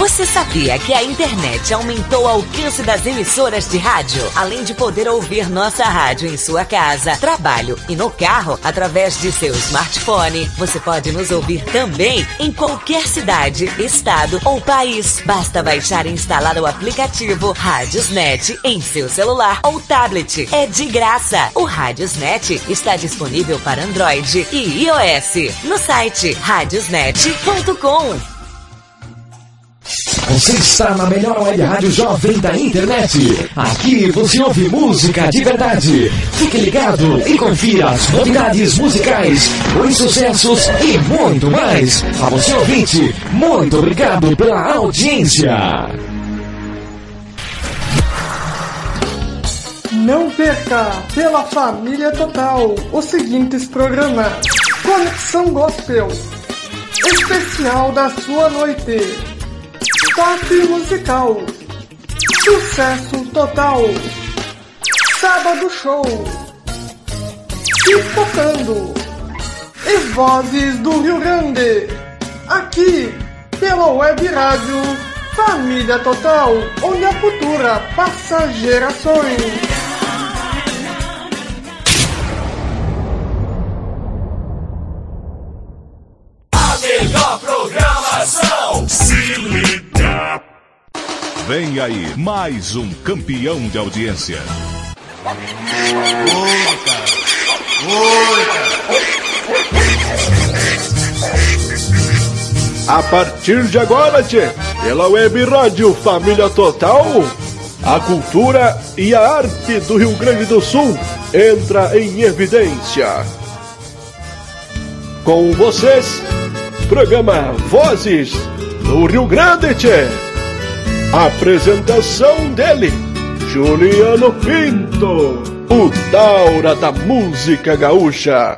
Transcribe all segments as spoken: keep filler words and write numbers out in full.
Você sabia que a internet aumentou o alcance das emissoras de rádio? Além de poder ouvir nossa rádio em sua casa, trabalho e no carro, através de seu smartphone, você pode nos ouvir também em qualquer cidade, estado ou país. Basta baixar e instalar o aplicativo Radiosnet em seu celular ou tablet. É de graça. O Radiosnet está disponível para Android e iOS no site radiosnet ponto com. Você está na melhor web rádio jovem da internet. Aqui você ouve música de verdade. Fique ligado e confira as novidades musicais, os sucessos e muito mais. A você ouvinte, muito obrigado pela audiência. Não perca, pela Família Total, os seguintes programas: Conexão Gospel, especial da sua noite, Top Musical, Sucesso Total, Sábado Show, Pipocando e Vozes do Rio Grande, aqui pela Web Rádio Família Total, onde a cultura passa gerações. Melhor programação, se liga. Vem aí, mais um campeão de audiência. Oi, cara. Oi, cara. A partir de agora, tchê, pela Web Rádio Família Total, a cultura e a arte do Rio Grande do Sul entra em evidência. Com vocês, programa Vozes do Rio Grande, tchê. Apresentação dele, Juliano Pinto, o Daura da música gaúcha.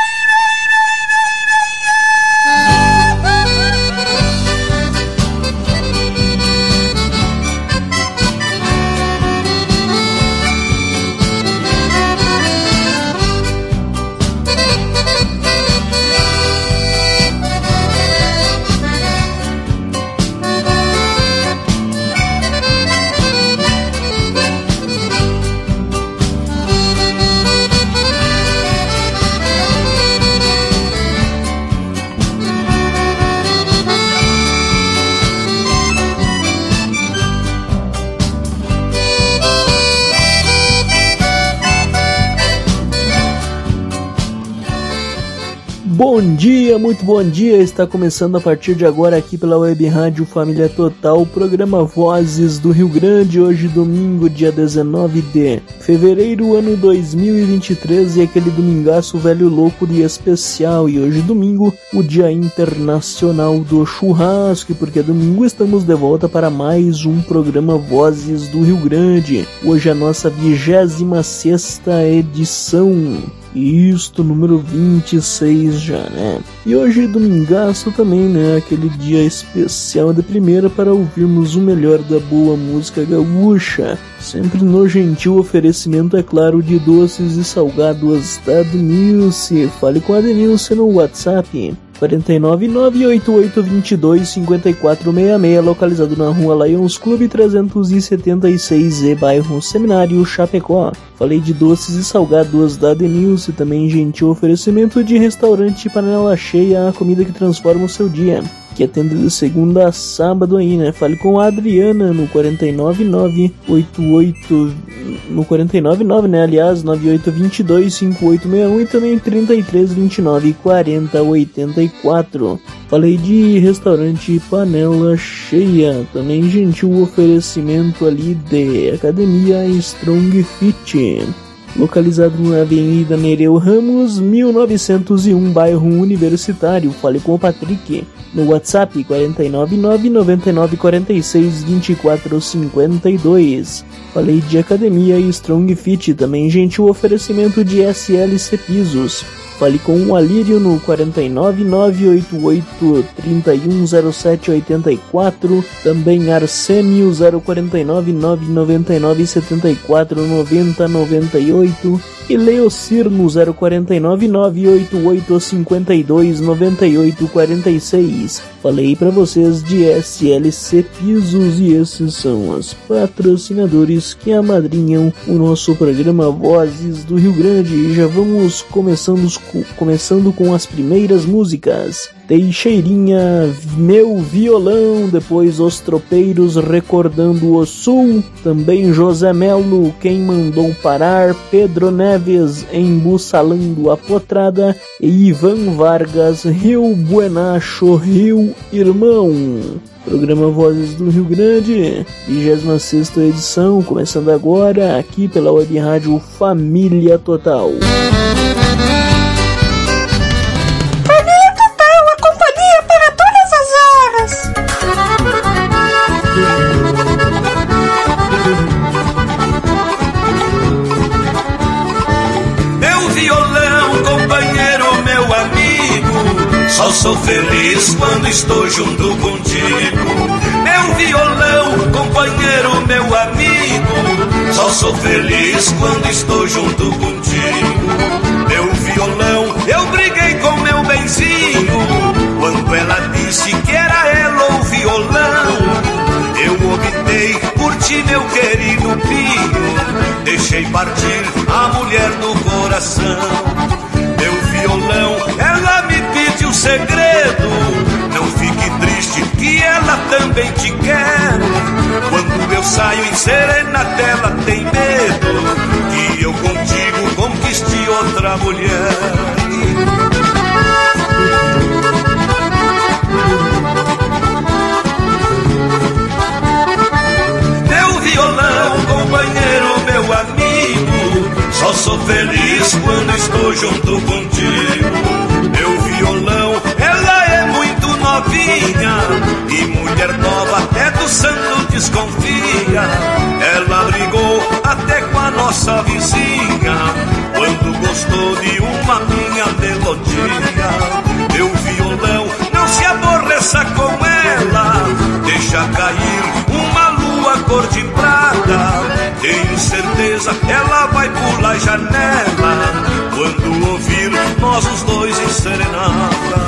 Bom dia, muito bom dia, está começando a partir de agora aqui pela Web Rádio Família Total, o programa Vozes do Rio Grande, hoje domingo, dia dezenove de fevereiro, ano dois mil e vinte e três, e aquele domingaço velho louco de especial, e hoje domingo, o dia internacional do churrasco, e porque é domingo estamos de volta para mais um programa Vozes do Rio Grande, hoje é a nossa vigésima sexta edição. Isto, número vinte e seis já, né? E hoje, domingaço também, né? Aquele dia especial de primeira para ouvirmos o melhor da boa música gaúcha. Sempre no gentil oferecimento, é claro, de doces e salgados da Denilce. Fale com a Denilce no WhatsApp. quatro nove nove oito oito dois dois cinco quatro seis seis, localizado na rua Lions Clube trezentos e setenta e seis E, bairro Seminário, Chapecó. Falei de doces e salgados da Denilce, também gentil oferecimento de restaurante Panela Cheia, a comida que transforma o seu dia, que atende de segunda a sábado aí, né? Fale com a Adriana no quatro nove nove oito oito no quatro nove nove, né? Aliás, nove oito dois dois cinco oito seis um e também trinta e três vinte e nove quarenta oitenta e quatro. Falei de restaurante Panela Cheia, também gentil oferecimento ali de Academia Strong Fit, localizado na Avenida Nereu Ramos, mil novecentos e um, bairro Universitário. Fale com o Patrick no WhatsApp quatro nove nove nove nove quatro seis dois quatro cinco dois. Falei de Academia Strong Fit, também gentil oferecimento de S L C Pisos. Fale com o Alírio no quatro nove nove oito oito três um zero sete oito quatro, também Arsênio zero quatro nove nove nove nove sete quatro nove zero nove oito, e Leocir no zero quatro nove nove oito oito cinco dois nove oito quatro seis. Falei para vocês de S L C Pisos e esses são os patrocinadores que amadrinham o nosso programa Vozes do Rio Grande. E já vamos começando, começando com as primeiras músicas. Teixeirinha, Meu Violão, depois Os Tropeiros Recordando o Sul, também José Melo, Quem Mandou Parar, Pedro Neves, Embussalando a Potrada e Ivan Vargas, Rio Buenacho, Rio Irmão. Programa Vozes do Rio Grande, vigésima sexta edição, começando agora aqui pela Web Rádio Família Total. Só sou feliz quando estou junto contigo. Meu violão, companheiro, meu amigo. Só sou feliz quando estou junto contigo. Meu violão, eu briguei com meu benzinho quando ela disse que era ela o violão. Eu optei por ti, meu querido Pinho. Deixei partir a mulher do coração. Meu violão, ela me pediu segredo. Não fique triste que ela também te quer. Quando eu saio em serenata ela tem medo que eu contigo conquiste outra mulher. Meu violão, companheiro, meu amigo. Só sou feliz quando estou junto contigo. Meu violão, ela é muito novinha e mulher nova até do santo desconfia. Ela brigou até com a nossa vizinha quando gostou de uma minha melodia. Meu violão, não se aborreça com ela, deixa cair uma lua cor de prata. Tenho certeza ela vai pular a janela quando ouvir nós os dois em serenata.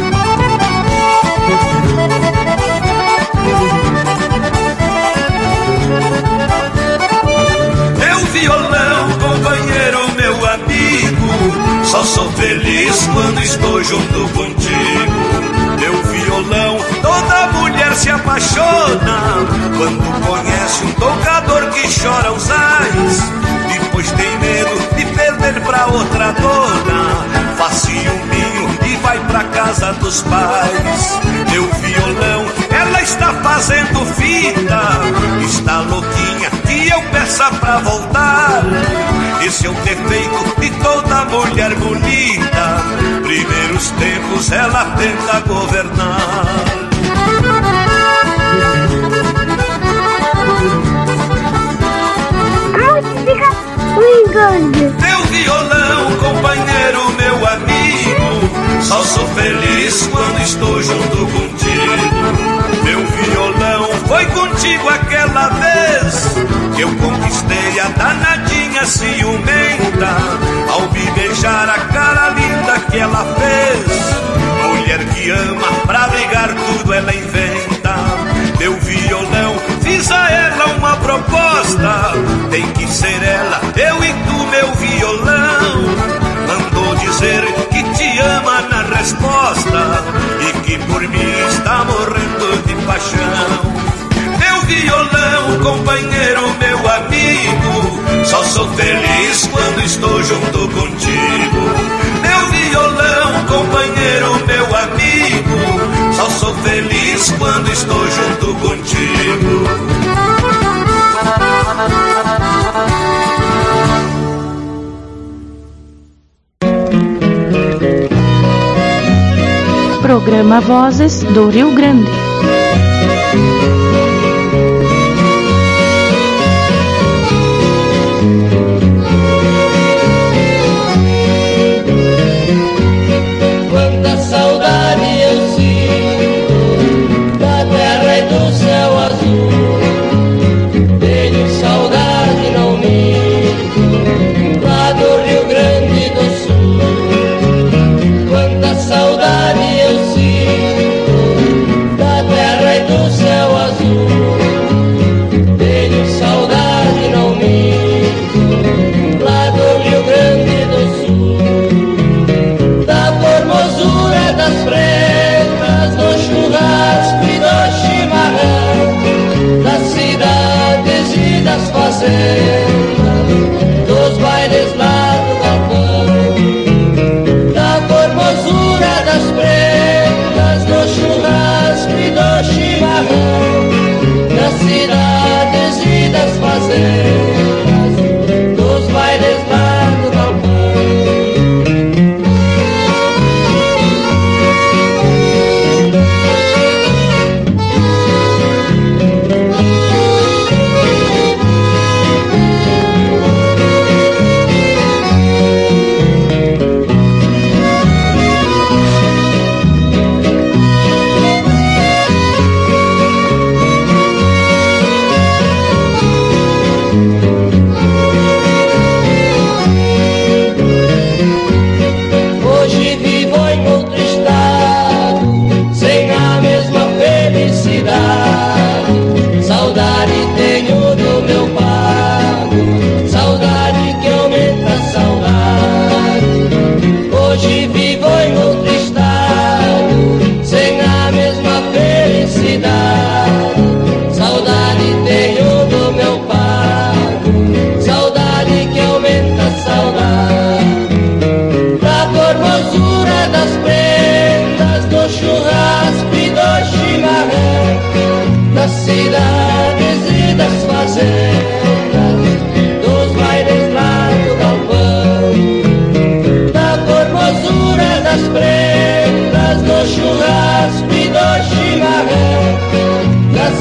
Meu violão, companheiro, meu amigo. Só sou feliz quando estou junto contigo. Meu violão, toda mulher se apaixona quando conhece um tocador que chora os ais. Depois tem medo de perder pra outra dona, faz ciúminho e vai pra casa dos pais. Meu violão, ela está fazendo fita, está louquinha que eu peça pra voltar. Esse é o defeito de toda mulher bonita, primeiros tempos ela tenta governar. Meu violão, companheiro, meu amigo. Só sou feliz quando estou junto contigo. Meu violão, foi contigo aquela vez que eu conquistei a danadinha ciumenta ao me beijar a cara linda que ela fez. Mulher que ama, pra brigar tudo ela inventa. Meu violão, fiz a ela uma proposta, tem que ser ela, eu e tu, meu violão. Mandou dizer que te ama na resposta e que por mim está morrendo de paixão. Meu violão, companheiro, meu amigo. Só sou feliz quando estou junto contigo. Meu violão, companheiro, meu amigo. Só sou feliz quando estou junto contigo. Programa Vozes do Rio Grande. Quanta saudade eu sinto da terra e do céu azul. Tenho saudade, não minto, lá do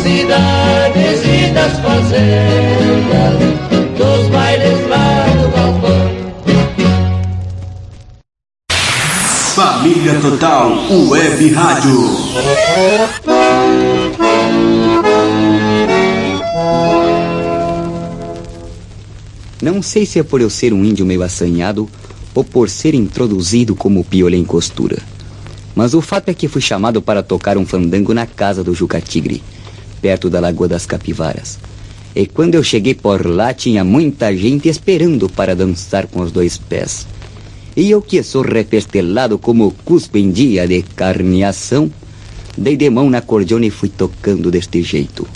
cidades e das fazendas, dos bailes lá do galpão. Família Total Web Rádio. Não sei se é por eu ser um índio meio assanhado ou por ser introduzido como piolho em costura, mas o fato é que fui chamado para tocar um fandango na casa do Juca Tigre, perto da Lagoa das Capivaras. E quando eu cheguei por lá, tinha muita gente esperando para dançar com os dois pés. E eu, que sou repestelado como cuspe em dia de carneação, dei de mão na acordeona e fui tocando deste jeito.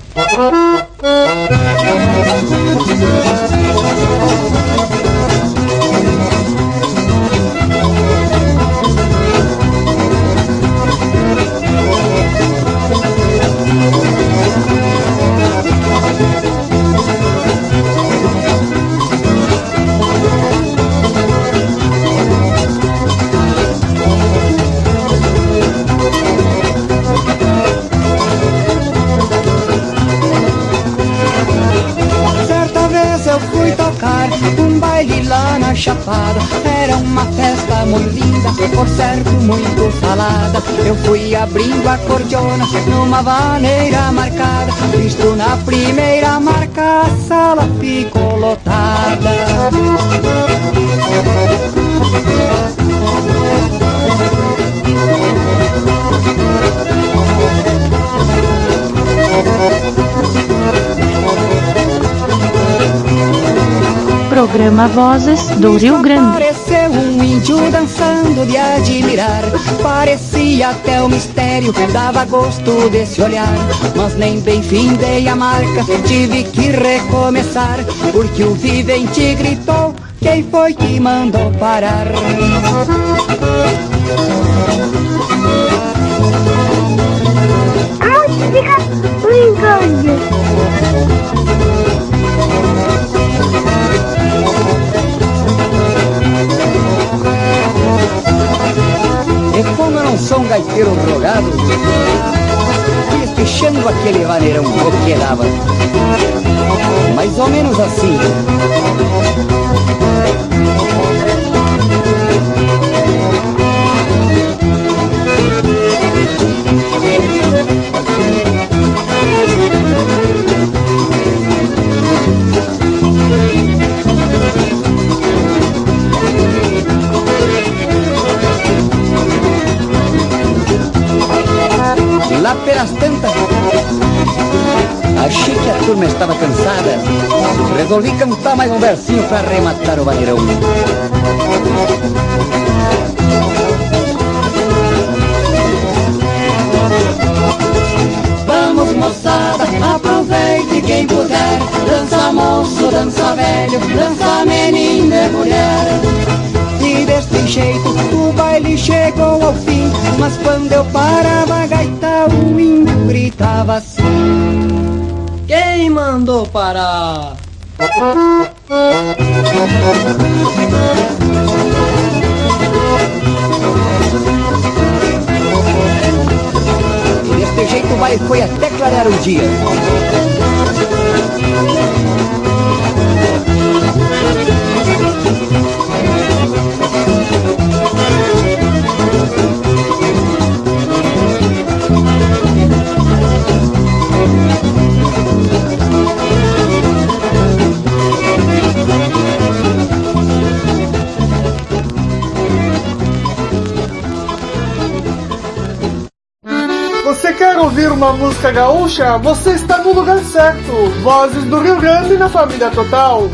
Um baile lá na Chapada, era uma festa muito linda, por certo muito falada. Eu fui abrindo a cordiona numa vaneira marcada, visto na primeira marca a sala ficou lotada. Programa Vozes do Rio Grande. Pareceu um índio dançando de admirar, parecia até um mistério, dava gosto desse olhar. Mas nem bem findei a marca, tive que recomeçar, porque o vivente gritou, quem foi que mandou parar? Música Rio E como eu não sou um gaiteiro drogado, fui fechando aquele vaneirão que dava mais ou menos assim. Lá pelas tantas, achei que a turma estava cansada, resolvi cantar mais um versinho para arrematar o vaneirão. Vamos moçada, aproveite quem puder, dança moço, dança velho, dança menino e mulher. E deste jeito o baile chegou ao fim, mas quando eu parava a gaita o índio gritava assim: quem mandou parar? E deste jeito o baile foi até clarear o dia. Você quer ouvir uma música gaúcha? Você está no lugar certo. Vozes do Rio Grande na Família Total.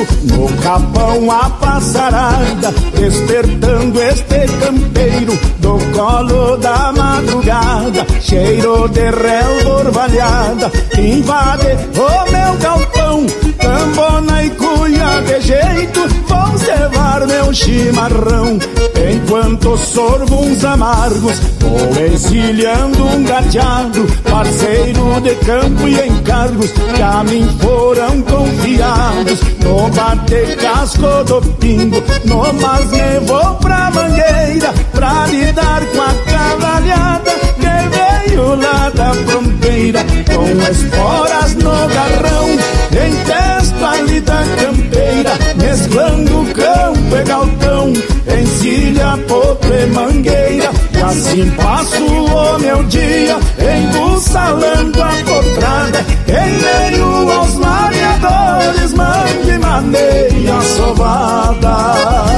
no capão a passarada, despertando este campeiro do colo da madrugada. Cheiro de relva orvalhada invade o meu galpão, cambona e cuia de jeito vão cevar meu chimarrão. Enquanto sorvo uns amargos, vou encilhando um gateado, parceiro de campo e encargos que a mim foram confiados. No bate-casco do pingo, no mas me vou pra mangueira, pra lidar com a cavalhada que veio lá da fronteira. Com esporas no garrão, entesto ali da campeira, mesclando campo e galpão, encilha, potro e mangueira. E assim passo o meu dia, embussalando a potrada, em meio aos mareadores, mangue maneia sovada.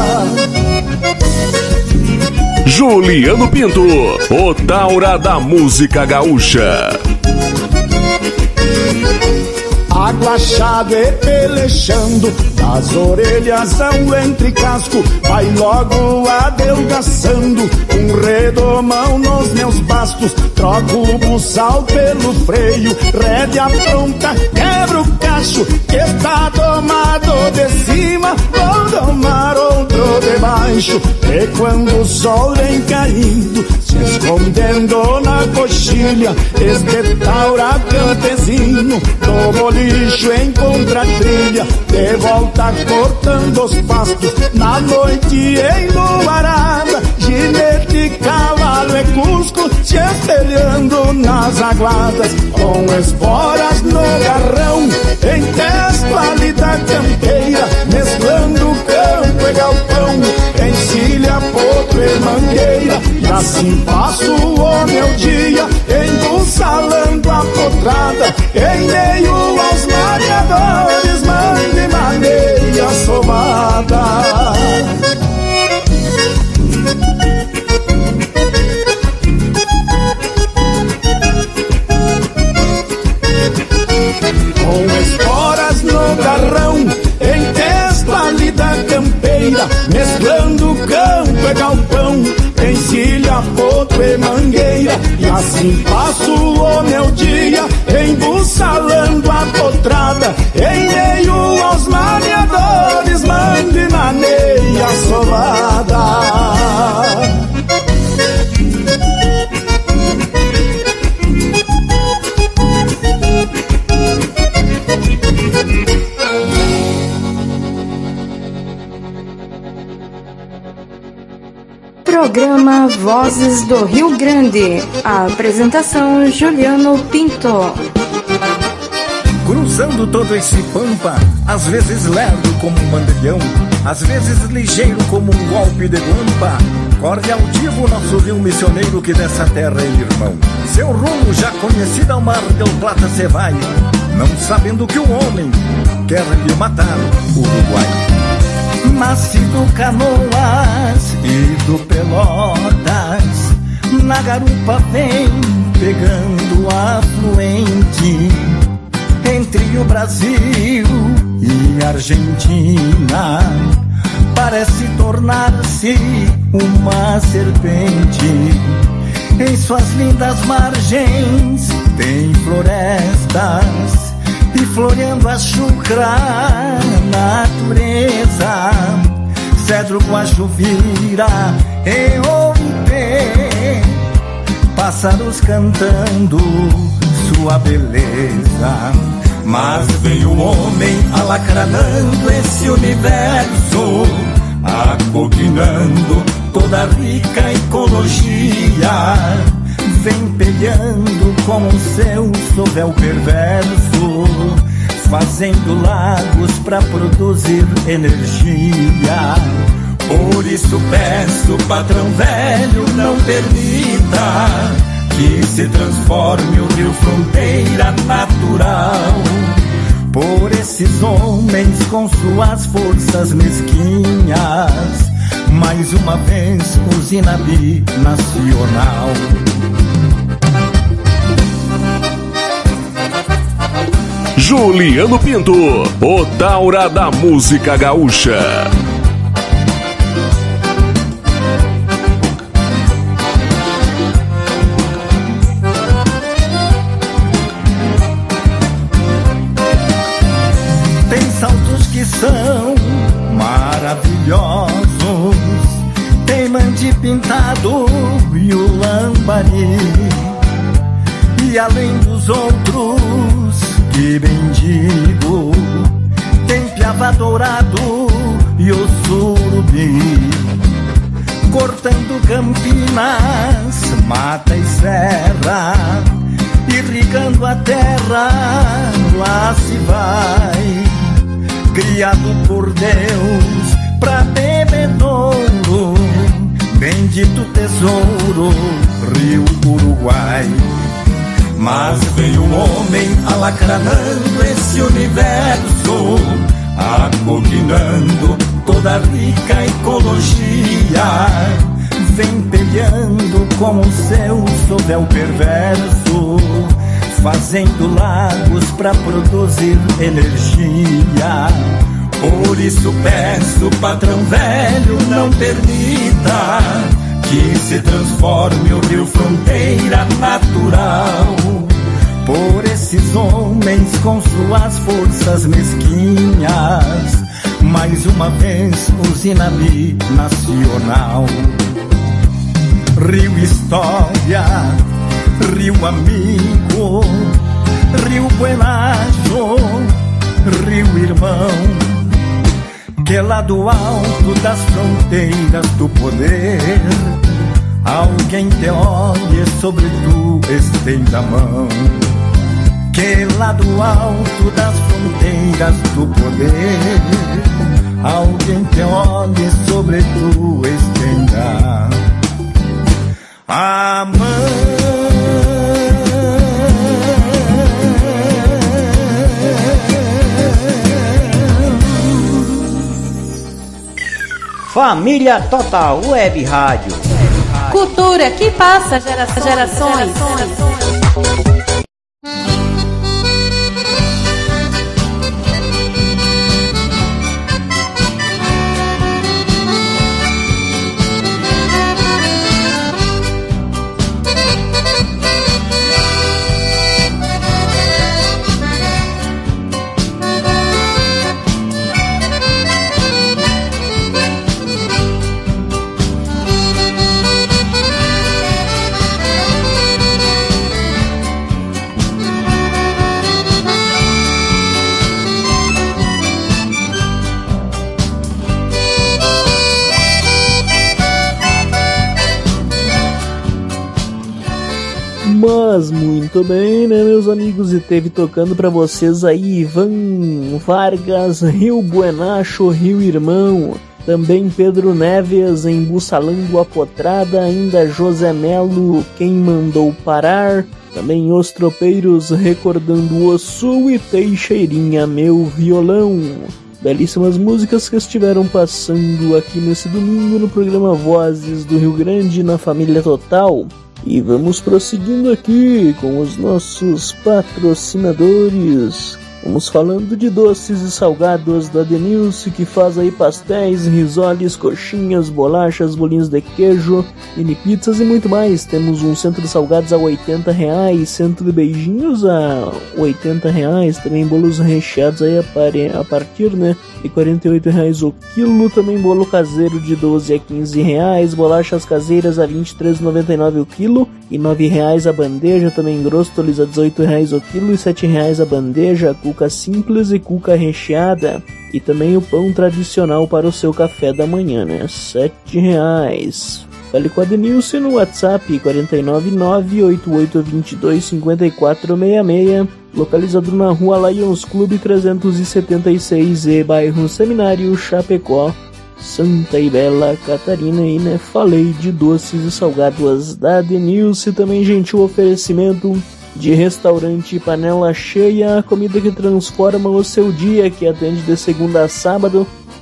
Juliano Pinto, o Taura da música gaúcha. Aguachado e pelechando, das orelhas ao entre casco, vai logo adelgaçando, um redomão nos meus bastos. Troco o buçal pelo freio, rédea pronta, quebra o cacho, que está domado de cima, vou domar outro de baixo. E quando o sol vem caindo, se escondendo na coxilha, este taura campesino do bolicho encontra trilha, de volta cortando os pastos, na noite enluarada, ginete, cavalo e cusco, se espelhando nas aguadas, com esporas no garrão, em testo ali da campeira, mesclando campo e galpão, encilha, potro e mangueira. E assim passo o meu dia, embussalando a potrada, em meio aos mareadores, mande maneia sovada. Com esporas no garrão, em testo ali da campeira, mesclando campo e galpão, encilha, potro e mangueira. E assim passo o meu dia, embussalando a potrada, em meio aos mareadores, mande maneia sovada. Programa Vozes do Rio Grande. A apresentação Juliano Pinto. Cruzando todo esse pampa, às vezes lerdo como um bandilhão, às vezes ligeiro como um golpe de guampa, corre altivo nosso rio missioneiro que dessa terra é irmão. Seu rumo já conhecido ao mar del Plata se vai, não sabendo que o homem quer lhe matar o Uruguai. Nascido Canoas e do Pelotas, na garupa vem pegando afluente, entre o Brasil e a Argentina, parece tornar-se uma serpente. Em suas lindas margens tem florestas, e floreando a chucra natureza, cedro, guajuvira e oupê, pássaros cantando sua beleza. Mas veio o homem alacranando esse universo, acoquinando toda a rica ecologia, vem peleando com o seu sovel perverso, fazendo lagos pra produzir energia. Por isso peço, patrão velho, não permita que se transforme o rio fronteira natural por esses homens com suas forças mesquinhas. Mais uma vez, usina binacional. Juliano Pinto, o Taura da música gaúcha. Tem saltos que são maravilhosos, tem mande pintado e o lambari, e além dos outros que bem digo, tem piava dourado e o surubi, cortando campinas, mata e serra, irrigando a terra, lá se vai, criado por Deus pra bebedouro, bendito tesouro, Rio Uruguai. Mas veio um homem alacranando esse universo, acoquinando toda a rica ecologia, vem peleando com o seu sovel perverso, fazendo lagos pra produzir energia. Por isso peço, patrão velho, não permita que se transforme o rio fronteira natural por esses homens com suas forças mesquinhas. Mais uma vez usina binacional. Rio História, Rio Amigo, Rio Buenacho, Rio Irmão, que lá do alto das fronteiras do poder alguém te olhe, sobre tu estenda a mão. Que lá do alto das fronteiras do poder alguém te olhe, sobre tu estenda a mão. Família Total Web Rádio. Cultura que passa gerações. gerações. Mas muito bem, né, meus amigos? E teve tocando pra vocês aí Ivan Vargas, Rio Buenacho, Rio Irmão. Também Pedro Neves em Bussalando a Potrada. Ainda José Melo, Quem Mandou Parar. Também Os Tropeiros, Recordando o Sul. E Teixeirinha, Meu Violão. Belíssimas músicas que estiveram passando aqui nesse domingo no programa Vozes do Rio Grande na Família Total. E vamos prosseguindo aqui com os nossos patrocinadores. Vamos falando de doces e salgados da Denilce, que faz aí pastéis, risoles, coxinhas, bolachas, bolinhos de queijo, mini pizzas e muito mais. Temos um centro de salgados a oitenta reais, centro de beijinhos a oitenta reais, também bolos recheados aí a, pare, a partir, né, de quarenta e oito reais o quilo, também bolo caseiro de doze a quinze reais, bolachas caseiras a vinte e três reais e noventa e nove o quilo e nove reais a bandeja, também gróstolis a dezoito reais o quilo e sete reais a bandeja, cuca simples e cuca recheada, e também o pão tradicional para o seu café da manhã, né, sete reais. Fale com a Denilce no WhatsApp quatro nove nove, oito oito dois dois, cinco quatro seis seis, localizado na rua Lions Clube trezentos e setenta e seis e bairro Seminário, Chapecó, Santa e Bela Catarina. E né, falei de doces e salgados da Denilce. Também gentil oferecimento de restaurante Panela Cheia, comida que transforma o seu dia, que atende de segunda a sábado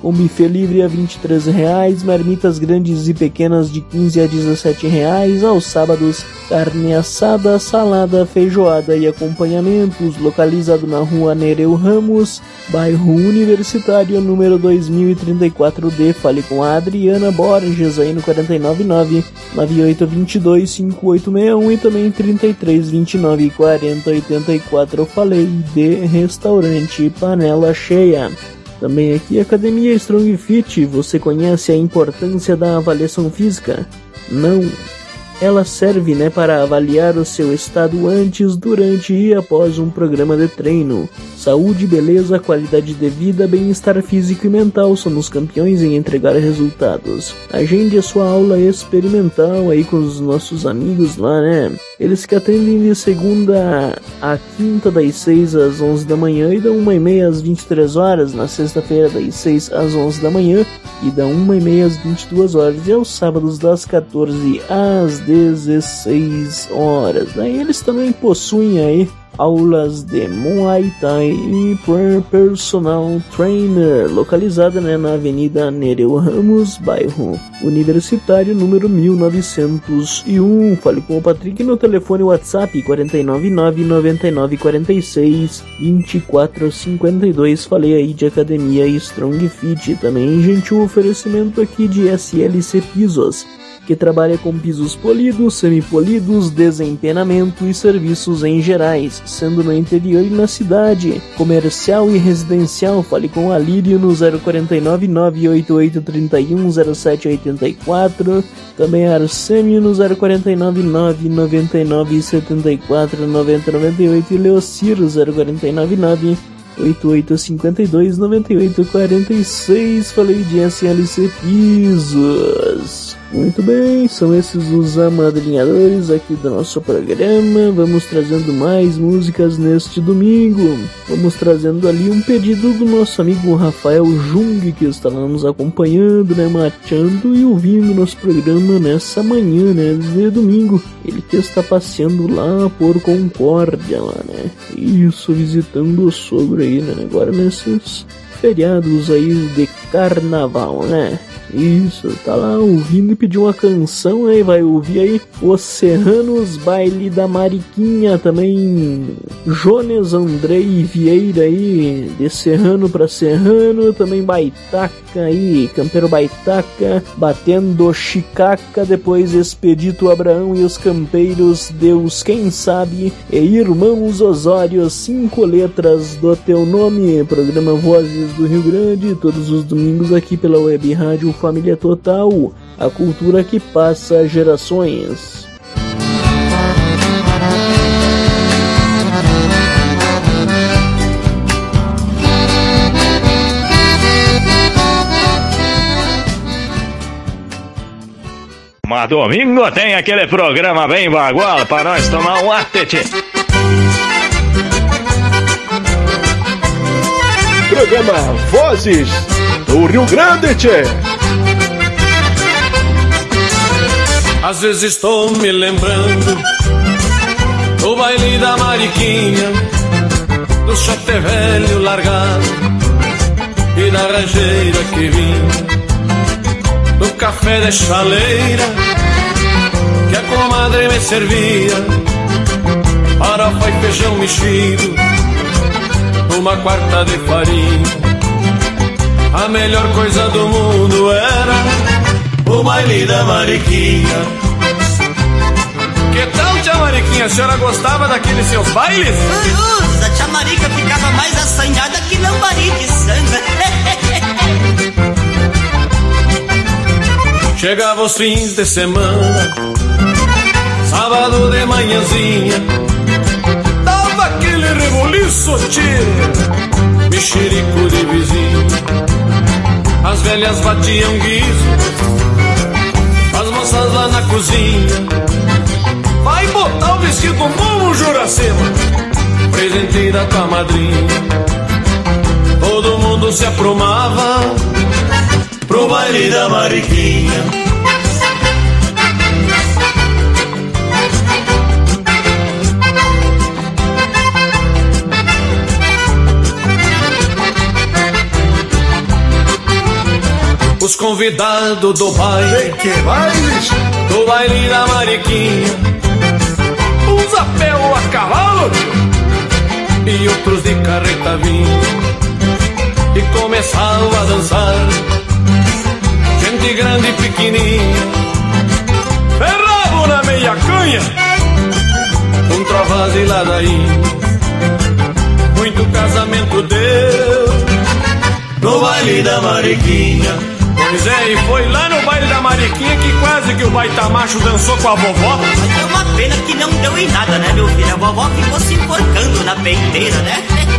com buffet livre a vinte e três reais, marmitas grandes e pequenas de quinze a dezessete reais. Aos sábados, carne assada, salada, feijoada e acompanhamentos, localizado na rua Nereu Ramos, bairro Universitário, número dois mil e trinta e quatro D. Fale com a Adriana Borges aí no quatro nove nove, nove oito dois dois, cinco oito seis um e também trinta e três, vinte e nove, quarenta, oitenta e quatro. Eu falei de restaurante Panela Cheia. Também aqui Academia Strong Fit. Você conhece a importância da avaliação física? Não. Ela serve, né, para avaliar o seu estado antes, durante e após um programa de treino. Saúde, beleza, qualidade de vida, bem-estar físico e mental. Somos campeões em entregar resultados. Agende a sua aula experimental aí com os nossos amigos lá, né? Eles que atendem de segunda a quinta das seis às onze da manhã e da uma e meia às vinte e três horas. Na sexta-feira das seis às onze da manhã e da uma e meia às vinte e duas horas. E aos sábados das quatorze às dezesseis horas. Daí eles também possuem aí aulas de Muay Thai e Personal Trainer, localizada, né, na Avenida Nereu Ramos, bairro Universitário, número mil novecentos e um. Fale com o Patrick no telefone WhatsApp quatro nove nove, nove nove quatro seis, vinte e quatro cinquenta e dois. Falei aí de Academia Strong Fit. Também gentil oferecimento aqui de S L C Pisos, que trabalha com pisos polidos, semipolidos, desempenamento e serviços em gerais, sendo no interior e na cidade, comercial e residencial. Fale com a Lírio no zero quatro nove, nove oito oito três um, zero sete oito quatro, também Arsênio no zero quatro nove, nove nove nove, sete quatro, nove zero nove oito e Leocir zero quatro nove nove, oito oito cinco dois, nove oito quatro seis. Falei de S L C Pisos. Muito bem, são esses os amadrinhadores aqui do nosso programa. Vamos trazendo mais músicas neste domingo. Vamos trazendo ali um pedido do nosso amigo Rafael Jung, que está lá nos acompanhando, né, mateando e ouvindo nosso programa nessa manhã, né, de domingo. Ele que está passeando lá por Concórdia, lá, né, isso, visitando o sogro aí, né, agora nesses feriados aí de carnaval, né. Isso, tá lá ouvindo e pediu uma canção, aí vai ouvir aí Os Serranos, Baile da Mariquinha, também Jones Andrei Vieira aí, de Serrano pra Serrano, também Baitaca aí, Campeiro Baitaca, Batendo Chicaca, depois Expedito Abraão e os Campeiros, Deus Quem Sabe, e Irmãos Osório, cinco letras do teu nome. Programa Vozes do Rio Grande, todos os domingos aqui pela Web Rádio Família Total, a cultura que passa gerações. Mas domingo tem aquele programa bem bagual para nós tomar um atete. Programa Vozes do Rio Grande, tchê. Às vezes estou me lembrando do baile da Mariquinha, do chope velho largado e da rangeira que vinha, do café de chaleira que a comadre me servia, farofa e feijão mexido numa quarta de farinha. A melhor coisa do mundo era o baile da Mariquinha. Que tal, tia Mariquinha? A senhora gostava daqueles seus bailes? Uruza, tia Marica ficava mais assanhada que lambari de samba. Chegava os fins de semana, sábado de manhãzinha, dava aquele reboliço, tira, mexerico de vizinho. As velhas batiam guiso, as moças lá na cozinha. Vai botar o vestido novo, Juracema, presenteira com a madrinha. Todo mundo se aprumava pro baile da Mariquinha. os convidados do baile. Que bailes? Do baile da Mariquinha. Uns a pé ou a cavalo e outros de carreta vinha. E começava a dançar gente grande e pequenininha, ferrado na meia canha, com trovas e ladainha. Muito casamento deu no baile da Mariquinha. Pois é, e foi lá no baile da Mariquinha que quase que o baita macho dançou com a vovó. Mas é uma pena que não deu em nada, né, meu filho? A vovó ficou se enforcando na peiteira, né?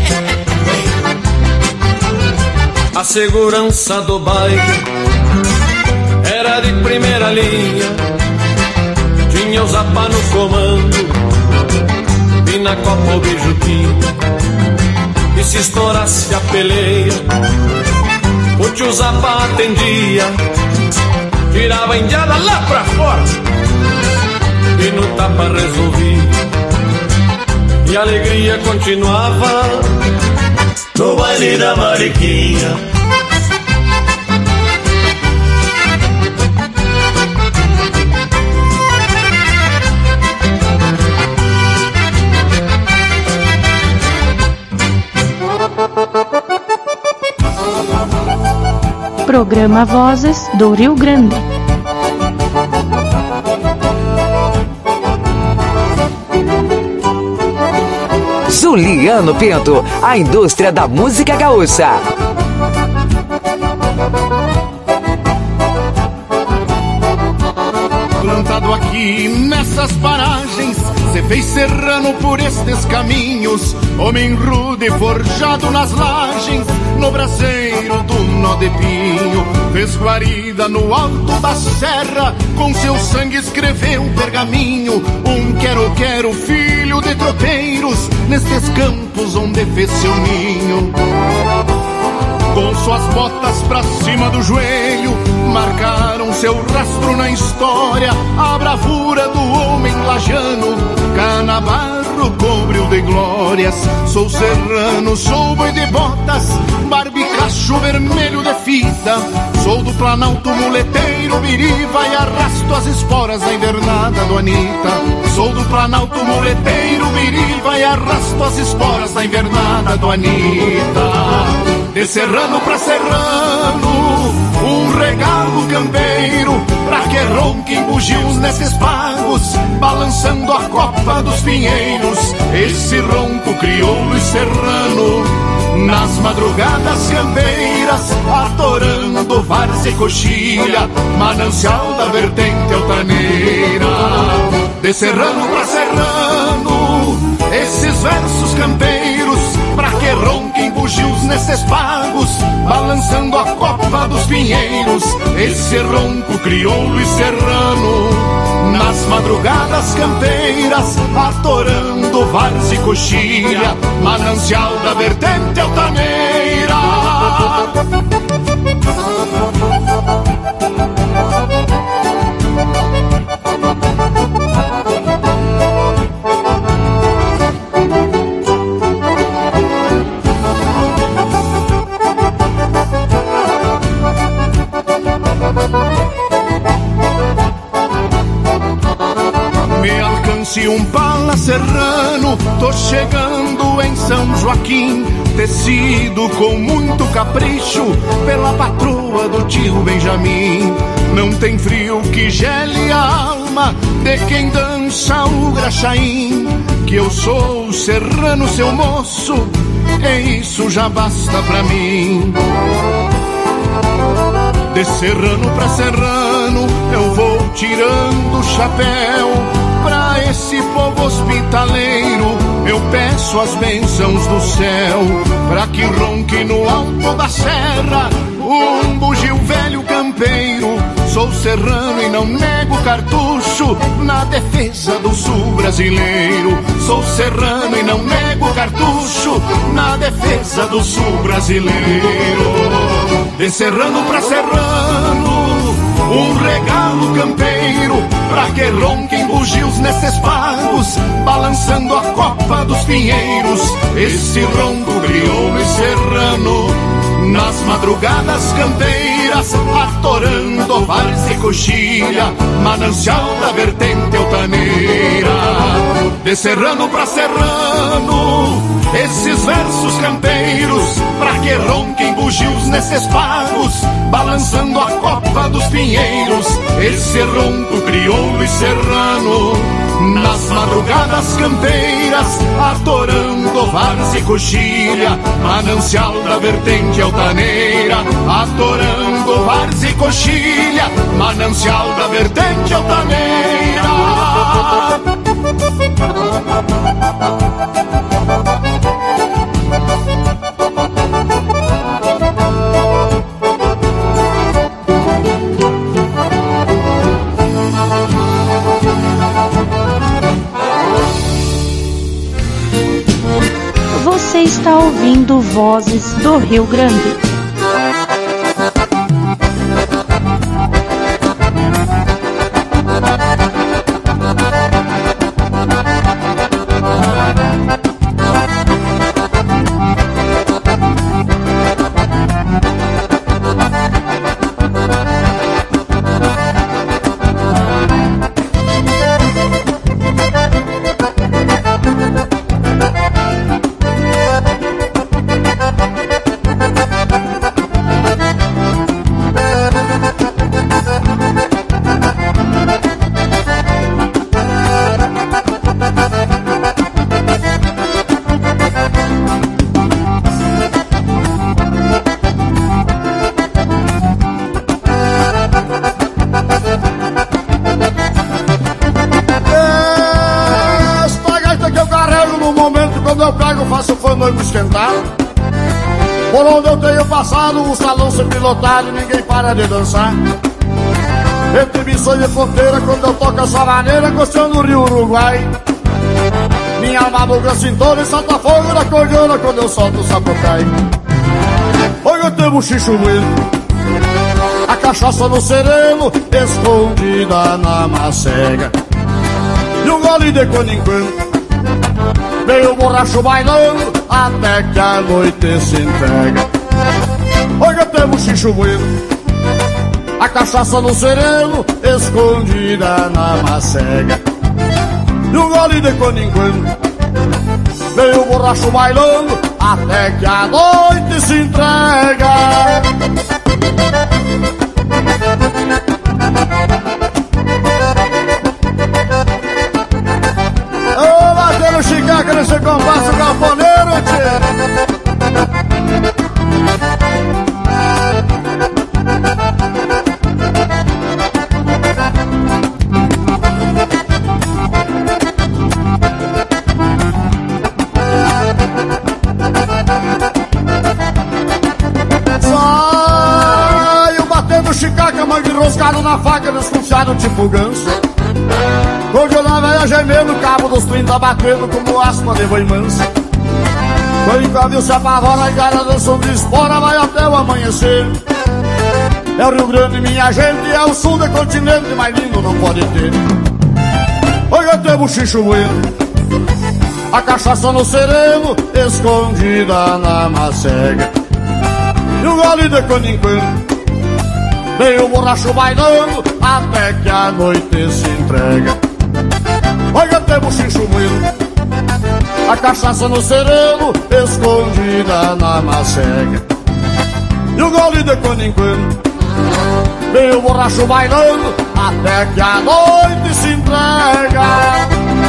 A segurança do baile era de primeira linha. Tinha o Zapá no comando e na copa o Bijuquinho. E se estourasse a peleia, o tio Zapá atendia, tirava a indiada lá pra fora e no tapa resolvia. E a alegria continuava no baile da Mariquinha. Programa Vozes do Rio Grande. Juliano Pinto, a indústria da música gaúcha. Plantado aqui nessas paragens, cê fez serrano por estes caminhos, homem rude forjado nas lajes, no braseiro do nó de pinho. Fez guarida no alto da serra, com seu sangue escreveu um pergaminho. Um quero-quero filho de tropeiros, nestes campos onde fez seu ninho. Com suas botas pra cima do joelho, marcaram seu rastro na história. A bravura do homem lajano, Canabarro cobriu de glórias. Sou serrano, sou boi de botas, barbicacho vermelho de fita. Sou do Planalto muleteiro, biriva, e arrasto as esporas da invernada do Anitta. Sou do Planalto muleteiro, biriva, e arrasto as esporas da invernada do Anitta. De serrano pra serrano, um regalo campeiro, pra que ronquem bugios nesses pagos, balançando a copa dos pinheiros. Esse ronco crioulo e serrano, nas madrugadas campeiras, atorando várzea e coxilha, manancial da vertente altaneira. De serrano pra serrano, esses versos campeiros, pra que ronquem bugios nesses pagos, balançando a copa dos pinheiros. Esse ronco crioulo e serrano, nas madrugadas campeiras, atorando várzea e coxilha, manancial da vertente altaneira. Me alcance um pala serrano, tô chegando em São Joaquim, tecido com muito capricho pela patroa do tio Benjamin. Não tem frio que gele a alma de quem dança o graxaim, que eu sou serrano, seu moço, e isso já basta pra mim. De serrano pra serrano, eu vou tirando o chapéu pra esse povo hospitaleiro. Eu peço as bênçãos do céu, pra que ronque no alto da serra um bugio velho campeiro. Sou serrano e não nego cartucho na defesa do sul brasileiro. Sou serrano e não nego cartucho na defesa do sul brasileiro. De serrano pra serrano, um regalo campeiro, pra que ronquem bugios nesses pagos, balançando a copa dos pinheiros. Esse ronco crioulo e serrano, nas madrugadas campeiras, campeiras, atorando várzea e coxilha, manancial da vertente altaneira. De serrano pra serrano, esses versos campeiros, pra que ronquem bugios nesses pagos, balançando a copa dos pinheiros, esse ronco crioulo e serrano. Nas madrugadas campeiras, atorando várzea e coxilha, manancial da vertente altaneira. Atorando várzea e coxilha, manancial da vertente altaneira. Você está ouvindo Vozes do Rio Grande. Por onde eu tenho passado, o salão sempre lotado, ninguém para de dançar. Entre missões e fronteira, quando eu toco essa maneira, gostando do Rio Uruguai. Minha alma buga cintura e salta fogo na cordiona quando eu solto o sapucai. Hoje eu tenho um xixo bueno, a cachaça no sereno, escondida na macega. E um gole de quando em quando, vem o borracho bailando, até que a noite se entrega. Hoje eu tenho um xixo bueno, a cachaça no sereno, escondida na macega. E um gole de quando em quando, vem o borracho bailando, até que a noite se entrega. Ô, batendo chicaca nesse compasso galponeiro, tchê. Enroscado na faca, desconfiado tipo ganso. Cordiona velha gemendo, cabo dos trinta batendo como asma de boi manso. Quando o cavio se apavora, a cara dançando de espora, vai até o amanhecer. É o Rio Grande, minha gente, é o sul do continente, mais lindo não pode ter. Hoje eu tenho um xixo bueno, a cachaça no sereno, escondida na macega. E o gole de quando em quando, vem o borracho bailando, até que a noite se entrega. Hoje temos xixo bueno, a cachaça no sereno, escondida na macega. E o gole de quando em quando, vem o borracho bailando, até que a noite se entrega.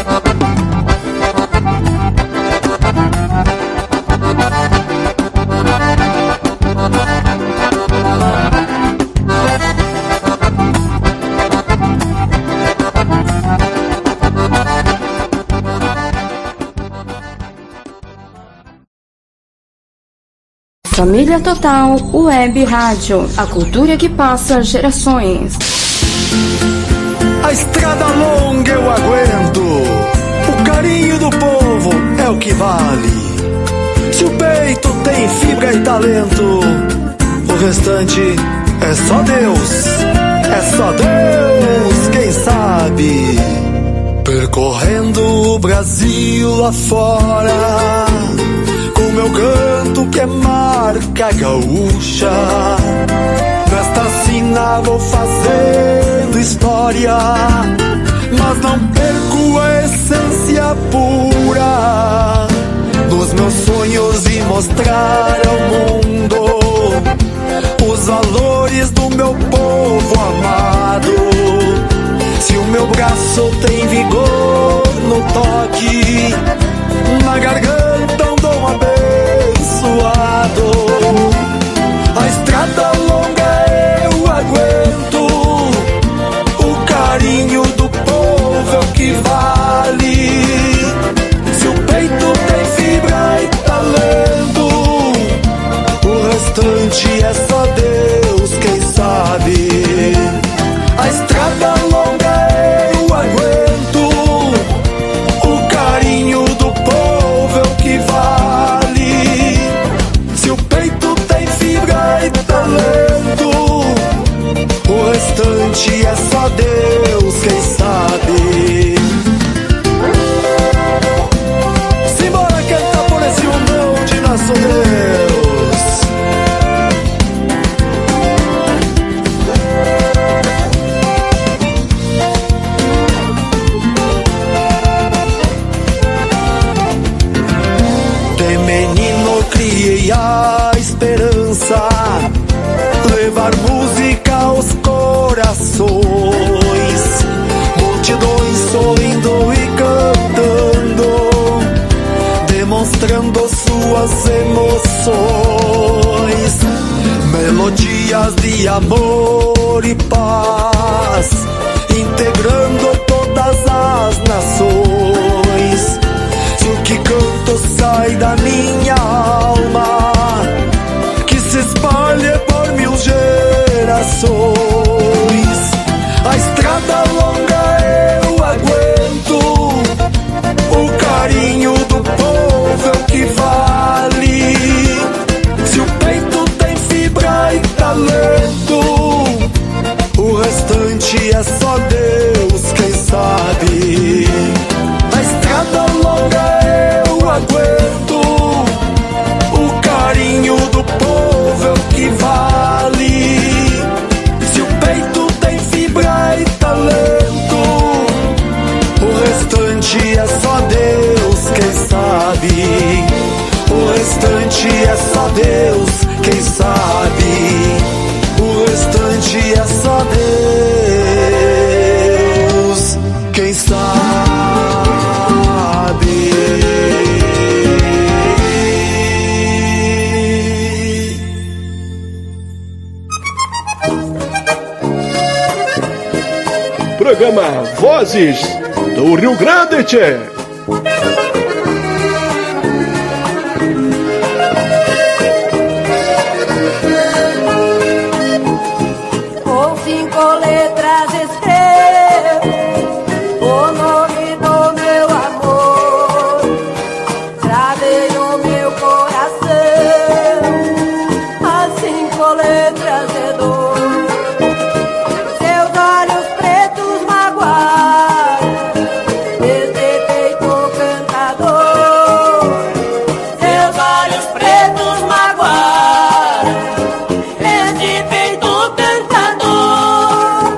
Família Total Web Rádio, a cultura que passa gerações. A estrada longa eu aguento, o carinho do povo é o que vale. Se o peito tem fibra e talento, o restante é só Deus, é só Deus quem sabe. Percorrendo o Brasil afora, com meu meu canto que é marca gaúcha. Nesta sina vou fazendo história, mas não perco a essência pura dos meus sonhos de mostrar ao mundo os valores do meu povo amado. Se o meu braço tem vigor no toque, na garganta um dom abençoado. A estrada longa eu aguento, o carinho do povo é o que vale. Se o peito tem fibra e talento, o restante é só Deus quem sabe. A estrada longa eu aguento, o carinho do povo é o que vale. Se o peito tem fibra e talento, o restante é só Deus quem sabe. Simbora cantar por esse mundão de nosso Deus. De menino criei a esperança, levar música aos corações, multidões sorrindo e cantando, demonstrando suas emoções, melodias de amor e paz, integrando todas as nações. Se o que canto sai da minha alma, que se espalhe por mil gerações. A estrada longa eu aguento, o carinho do povo é o que vale. Se o peito tem fibra e talento, o restante é só Deus quem sabe. A estrada longa eu aguento, o carinho do povo é o que vale. Se o peito tem fibra e talento, o restante é só Deus quem sabe. O restante é só Deus quem sabe. O restante é só Deus quem sabe. Programa Vozes do Rio Grande, tchê. Com cinco letras escrevo o nome do meu amor, gravei no meu coração as cinco letras de dor. Seus olhos pretos magoaram esse peito cantador. Seus olhos pretos magoaram esse peito cantador.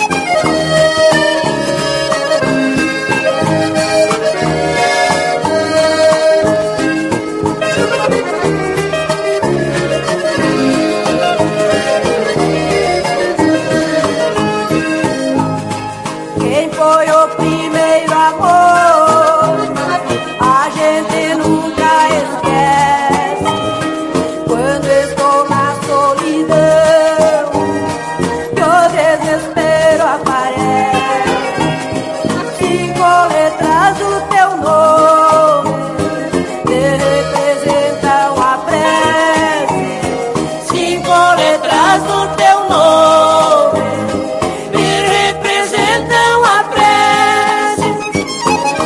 Quem foi o primeiro amor? A gente nunca esquece. Quando estou na solidão, que o desespero aparece. Cinco letras do teu nome me representam a prece. Cinco letras do teu nome me representam a prece.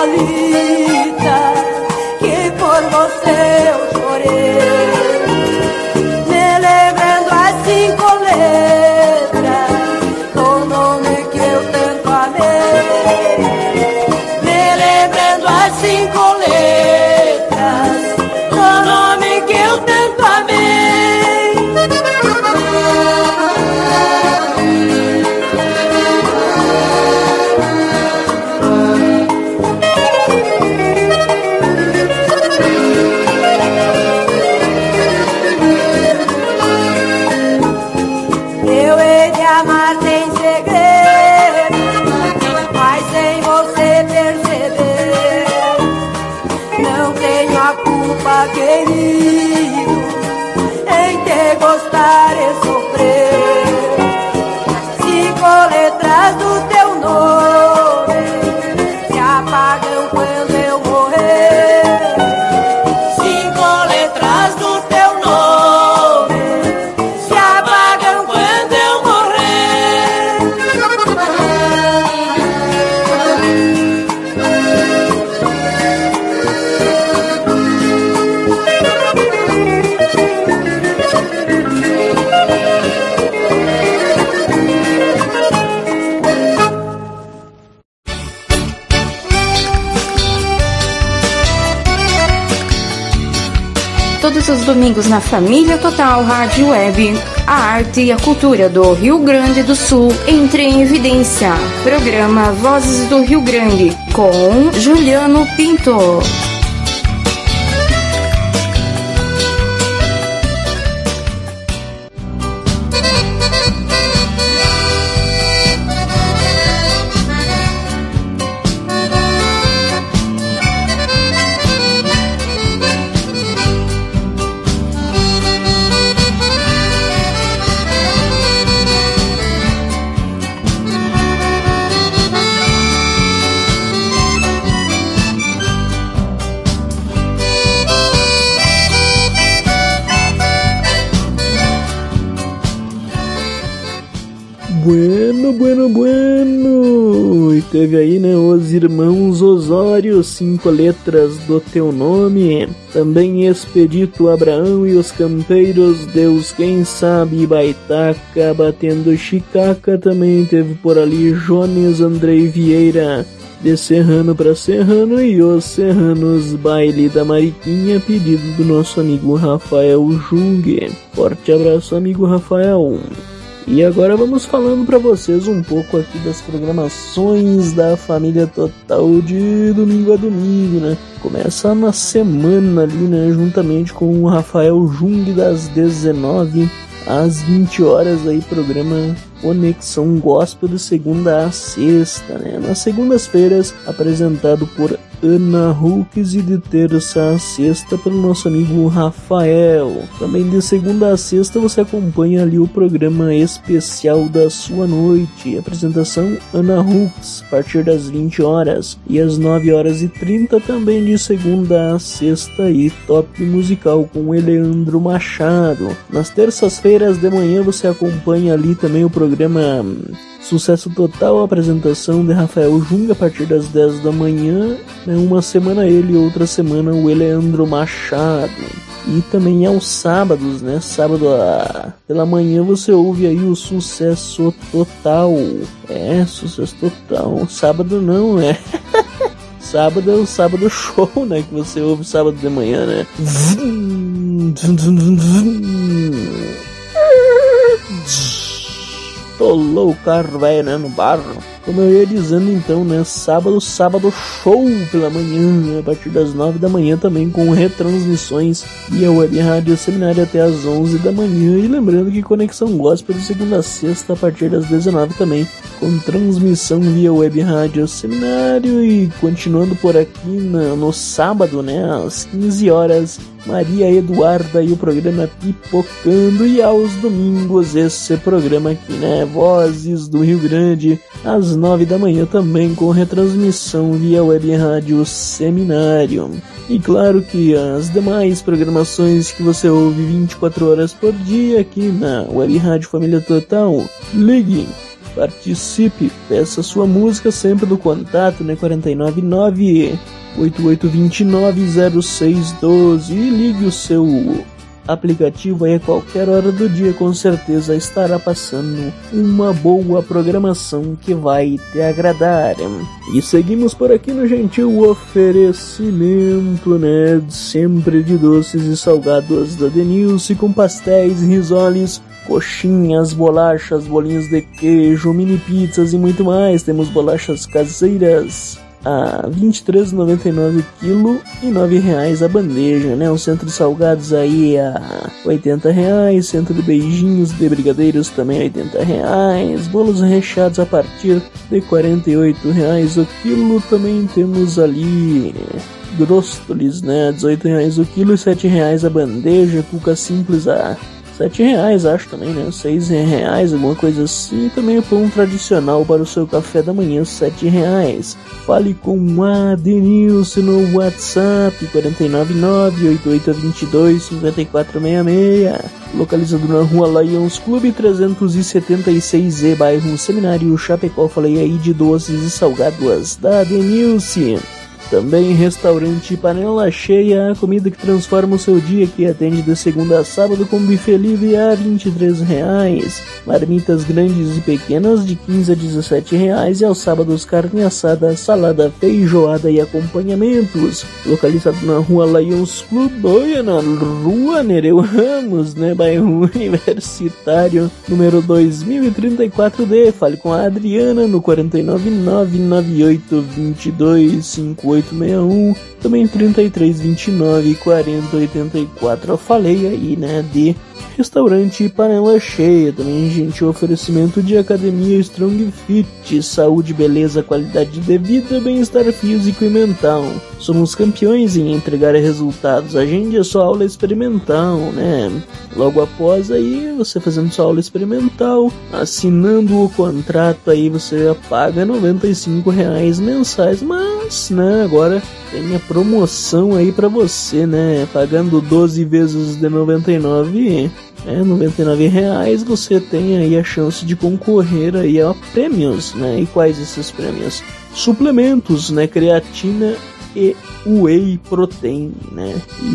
Lolita, que por você eu chorei, me lembrando as cinco letras do nome que eu tanto amei, me lembrando as cinco letras do nome que eu tanto amei. Querido, em te gostar e sofrer, cinco letras do teu nome se apagam quando eu morrer, cinco letras do teu nome se apagam quando eu morrer. Todos os domingos na Família Total Rádio Web, a arte e a cultura do Rio Grande do Sul entre em evidência. Programa Vozes do Rio Grande, com Juliano Pinto. Bueno, bueno, bueno. E teve aí, né, os irmãos Osório, cinco letras do teu nome. Também Expedito Abraão e os Campeiros, Deus quem sabe, Baitaca, batendo Chicaca. Também teve por ali Jones Andrei Vieira, de Serrano pra Serrano, e os Serranos, Baile da Mariquinha, pedido do nosso amigo Rafael Jung. Forte abraço, amigo Rafael. E agora vamos falando para vocês um pouco aqui das programações da Família Total de domingo a domingo, né? Começa na semana ali, né? Juntamente com o Rafael Jung, das dezenove às vinte horas, aí programa Conexão Gospel de segunda a sexta, né? Nas segundas-feiras, apresentado por Ana Hooks, e de terça a sexta pelo nosso amigo Rafael. Também de segunda a sexta você acompanha ali o programa especial da sua noite. Apresentação Ana Hooks, a partir das vinte horas. E às nove horas e trinta também de segunda a sexta, e Top Musical com Eleandro Machado. Nas terças-feiras de manhã você acompanha ali também o programa Sucesso Total, a apresentação de Rafael Jung, a partir das dez da manhã, né? Uma semana ele, outra semana o Eleandro Machado. E também aos sábados, né? Sábado a... pela manhã você ouve aí o Sucesso Total. É, Sucesso Total. Sábado não, é. Sábado é o Sábado Show, né? Que você ouve sábado de manhã, né? Tolou o carro, velho, né, no barro. Como eu ia dizendo, então, né, sábado, sábado show pela manhã, né, a partir das nove da manhã também, com retransmissões via Web Rádio Seminário até as onze da manhã. E lembrando que Conexão Gospel de segunda a sexta, a partir das dezenove também, com transmissão via Web Rádio Seminário. E continuando por aqui na, no sábado, né, às quinze horas, Maria Eduarda e o programa Pipocando. E aos domingos esse programa aqui, né, Vozes do Rio Grande, às nove da manhã também, com retransmissão via Web Rádio Seminário. E claro que as demais programações que você ouve vinte e quatro horas por dia aqui na Web Rádio Família Total, ligue Participe, peça sua música sempre no contato, né? quatro nove nove, oito oito dois nove, zero seis um dois e ligue o seu aplicativo aí a qualquer hora do dia, com certeza estará passando uma boa programação que vai te agradar. E seguimos por aqui no gentil oferecimento, né, sempre de doces e salgados da Denilce, com pastéis, risoles, coxinhas, bolachas, bolinhos de queijo, mini pizzas e muito mais. Temos bolachas caseiras a vinte e três reais e noventa e nove quilo e nove reais a bandeja, né? O centro de salgados aí a oitenta reais, centro de beijinhos de brigadeiros também a oitenta reais, bolos recheados a partir de quarenta e oito reais o quilo. Também temos ali brócolis, né? dezoito reais o quilo e sete reais a bandeja, cuca simples a sete reais, acho também, né? seis reais, alguma coisa assim. Também o pão tradicional para o seu café da manhã, sete reais. Fale com a Denilce no WhatsApp quatro nove nove, oito oito dois dois, cinco quatro seis seis. Localizado na rua Lions Clube trezentos e setenta e seis E, bairro Seminário, Chapecó. Falei aí de doces e salgados da Denilce. Também restaurante Panela Cheia, a comida que transforma o seu dia, que atende de segunda a sábado com buffet livre a vinte e três reais. Marmitas grandes e pequenas de quinze a dezessete reais e aos sábados carne assada, salada, feijoada e acompanhamentos. Localizado na rua Lions Club, olha, na rua Nereu Ramos, né, bairro Universitário, número dois mil e trinta e quatro D. Fale com a Adriana no quatro nove nove, nove oito dois dois, cinco oito seis um, também trinta e três vinte e nove, quarenta oitenta e quatro. Eu falei aí, né, de restaurante Panela Cheia. Também, gente, oferecimento de academia Strong Fit, saúde, beleza, qualidade de vida, bem-estar físico e mental. Somos campeões em entregar resultados. Agende a sua aula experimental, né? Logo após aí, você fazendo sua aula experimental, assinando o contrato aí, você já paga noventa e cinco reais mensais, mas, né, agora tem a promoção aí pra você, né? Pagando doze vezes de noventa e nove, é, noventa e nove reais, você tem aí a chance de concorrer aí a prêmios, né? E quais esses prêmios? Suplementos, né? Creatina e Whey Protein, né?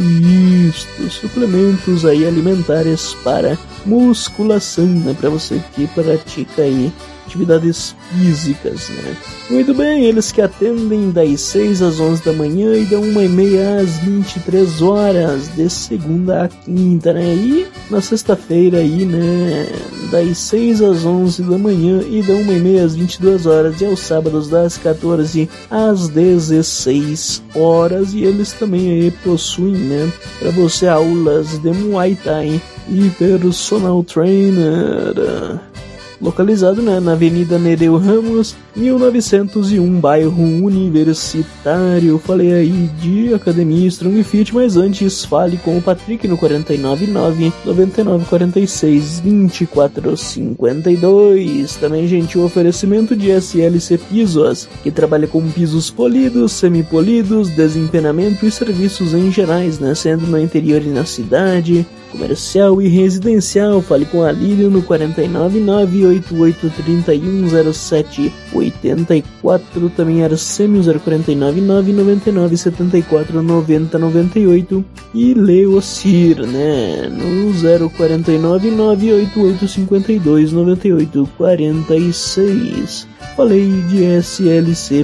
Isto, suplementos aí alimentares para musculação, né? Para você que pratica aí atividades físicas, né? Muito bem, eles que atendem das seis às onze da manhã e da uma e meia às vinte e três horas, de segunda a quinta, né? E na sexta-feira aí, né, das seis às onze da manhã e da uma e meia às vinte e duas horas, e aos sábados das quatorze às dezesseis horas. E eles também aí possuem, né, para você aulas de Muay Thai e personal trainer. Localizado, né, na Avenida Nereu Ramos, mil novecentos e um, bairro Universitário. Falei aí de academia Strong Fit, mas antes fale com o Patrick no quatro nove nove, nove nove quatro seis, dois quatro cinco dois. Também, gente, o oferecimento de S L C Pisos, que trabalha com pisos polidos, semipolidos, desempenamento e serviços em gerais, né, sendo no interior e na cidade, comercial e residencial. Fale com a Lírio no quatro nove nove, oito oito três um, zero sete oito quatro. Também Arsêmio zero quatro nove nove, nove nove sete quatro, nove zero nove oito. E Leocir, né, no zero quatro nove nove, oito oito cinco dois, nove oito quatro seis. Falei de S L C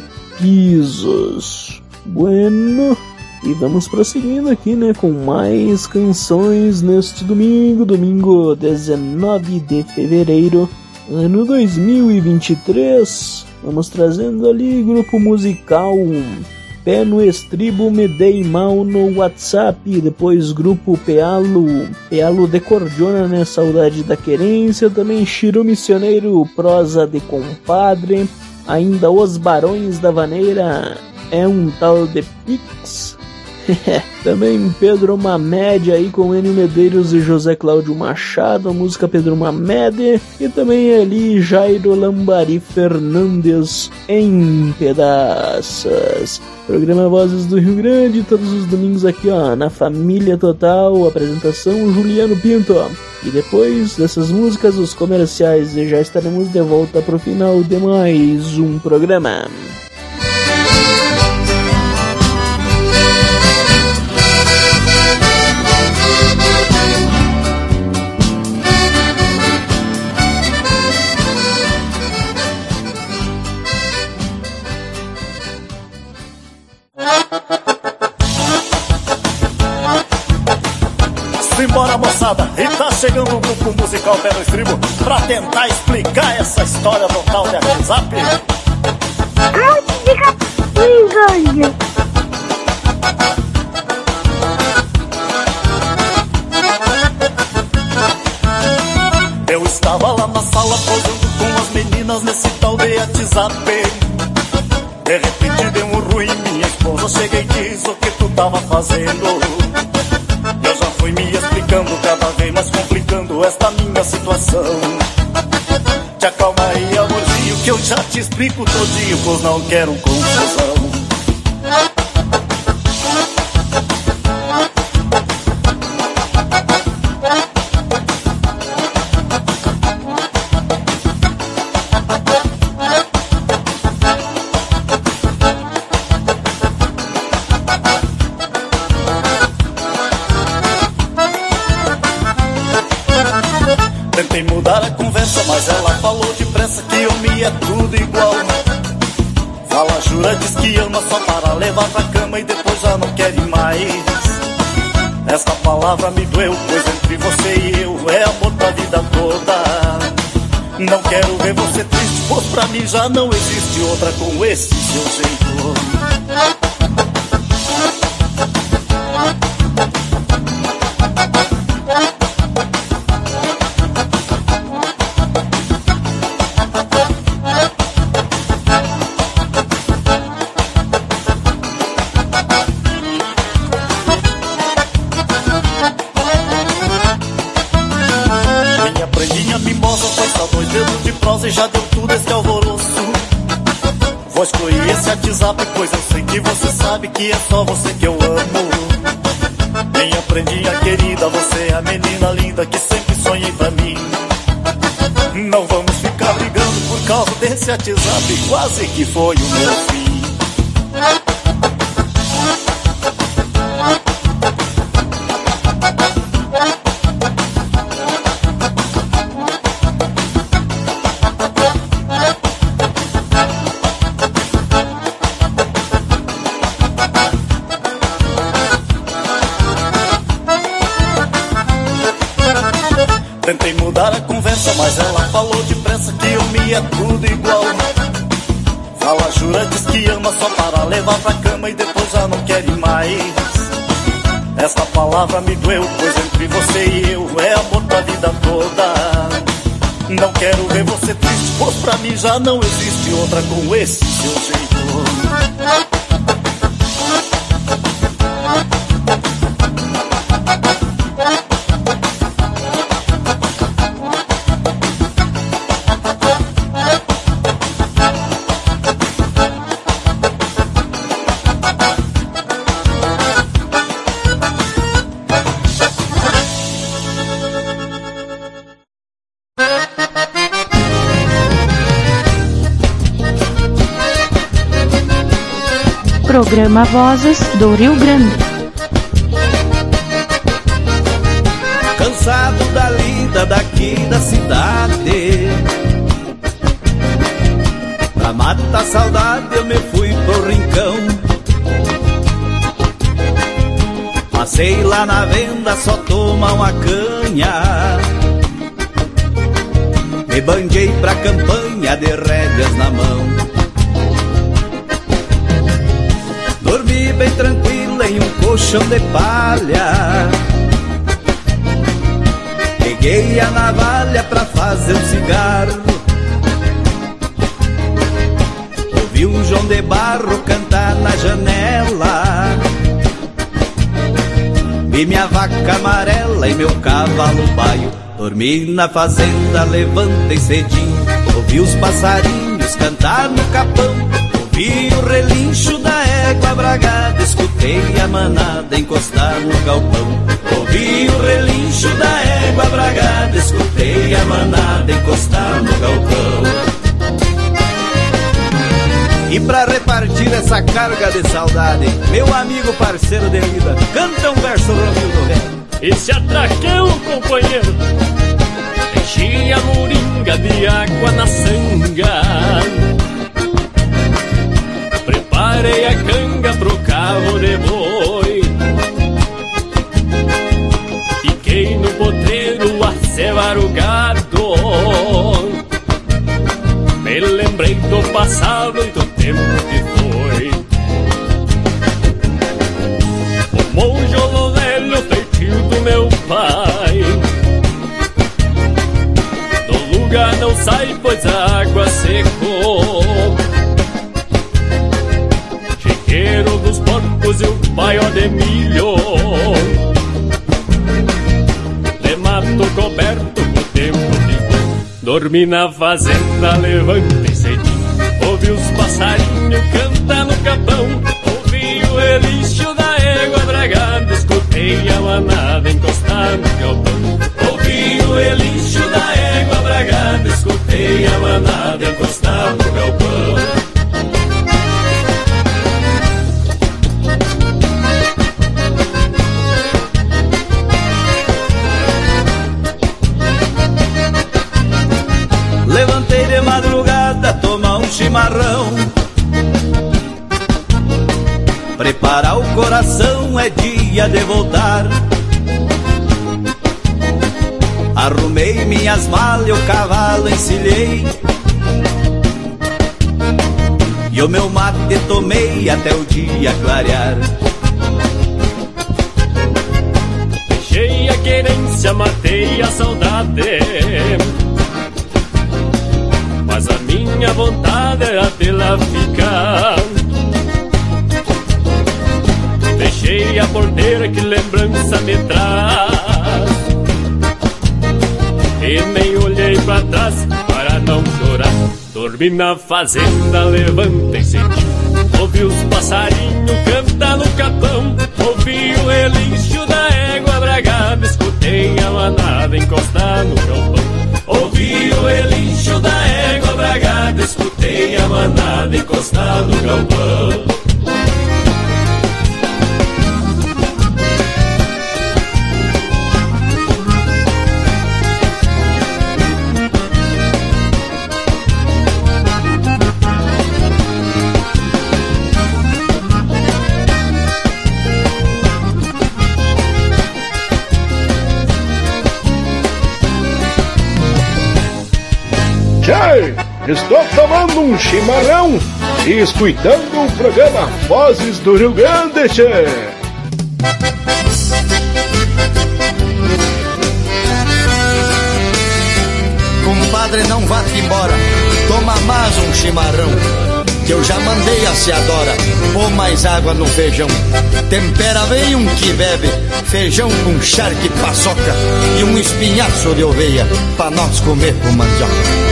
Pisos. Bueno, e vamos prosseguindo aqui, né, com mais canções neste domingo, domingo dezenove de fevereiro, ano dois mil e vinte e três. Vamos trazendo ali grupo musical Pé no Estribo, Me Dei Mal no WhatsApp, depois grupo Pealo, Pealo de Cordiona, né, Saudade da Querência, também Chiro Missioneiro, Prosa de Compadre, ainda Os Barões da Vaneira, É um Tal de Pix, Também Pedro Mamede aí com Enio Medeiros e José Cláudio Machado, a música Pedro Mamede. E também ali Jairo Lambari Fernandes em Pedaços. Programa Vozes do Rio Grande, todos os domingos aqui ó, na Família Total. Apresentação Juliano Pinto. E depois dessas músicas, os comerciais, e já estaremos de volta pro final de mais um programa. Simbora, moçada, e tá chegando um grupo musical pelo estribo pra tentar explicar essa história do tal de WhatsApp. Ai, fica engano. Eu estava lá na sala posando com as meninas nesse tal de WhatsApp. De repente deu um ruim, minha esposa chega e diz o que tu tava fazendo. Eu já fui me explicando, cada vez mais complicando esta minha situação. Te acalma aí, amorzinho, que eu já te explico todinho, pois não quero confusão. Tentei mudar a conversa, mas ela falou depressa que homem é tudo igual. Fala, jura, diz que ama só para levar pra cama e depois já não quer ir mais. Esta palavra me doeu, pois entre você e eu é amor pra vida toda. Não quero ver você triste, pois pra mim já não existe outra com esse seu jeito. E já deu tudo esse alvoroço. Vou excluir esse WhatsApp, pois eu sei que você sabe que é só você que eu amo. Minha prendinha querida, você é a menina linda que sempre sonhei pra mim. Não vamos ficar brigando por causa desse WhatsApp, quase que foi o meu fim. Tentei mudar a conversa, mas ela falou depressa que homem é tudo igual. Fala, jura, diz que ama só para levar pra cama e depois já não quer ir mais. Esta palavra me doeu, pois entre você e eu é amor pra vida toda. Não quero ver você triste, pois pra mim já não existe outra com esse seu jeito. Programa Vozes do Rio Grande. Cansado da lida daqui da cidade, pra matar a saudade eu me fui pro rincão. Passei lá na venda só tomar uma canha, me banguei pra campanha de rédeas na mão. Dormi bem tranquilo em um colchão de palha, peguei a navalha pra fazer um cigarro. Ouvi um João de Barro cantar na janela, e minha vaca amarela e meu cavalo baio. Dormi na fazenda, levantei cedinho, ouvi os passarinhos cantar no capão, ouvi o relincho da égua bragada, escutei a manada encostar no galpão. Ouvi o relincho da égua bragada, escutei a manada encostar no galpão. E pra repartir essa carga de saudade, meu amigo parceiro de vida, canta um verso Romildo velho. Esse atraqueu, companheiro, enchia a moringa de água na sanga. Preparei a canga pro cabo de boi, fiquei no potreiro a cevar o gado. Me lembrei do passado e do tempo que foi. O monjolo velho feitio do meu pai, do lugar não sai pois a água secou. Chiqueiro dos porcos e o paió de milho, de mato coberto com o tempo ficou. Dormi na fazenda, levantei cedinho, ouvi os passarinhos cantar no capão, ouvi o relincho da égua bragada, escutei a manada encostar no galpão. Ouvi o relincho da égua bragada, escutei a manada encostar no galpão. Levantei de madrugada, tomar um chimarrão, preparar o coração, é dia de voltar. Arrumei minhas malas e o cavalo encilhei, e o meu mate tomei até o dia clarear. Deixei a querência, matei a saudade, mas a minha vontade era dela ficar. Fechei a porteira que lembrança me traz, e nem olhei pra trás para não chorar. Dormi na fazenda, levantei cedinho, ouvi os passarinhos cantar no capão, ouvi o relincho da égua bragada, escutei a manada encostar no galpão. Ouvi o relincho da égua bragada, escutei a manada encostar no galpão. Tchê, estou tomando um chimarrão e escutando o programa Vozes do Rio Grande, tchê. Compadre, não vá-te embora, toma mais um chimarrão, que eu já mandei a seadora, pôr mais água no feijão. Tempera bem um que bebe, feijão com charque, paçoca e um espinhaço de oveia, pra nós comer com mandioca.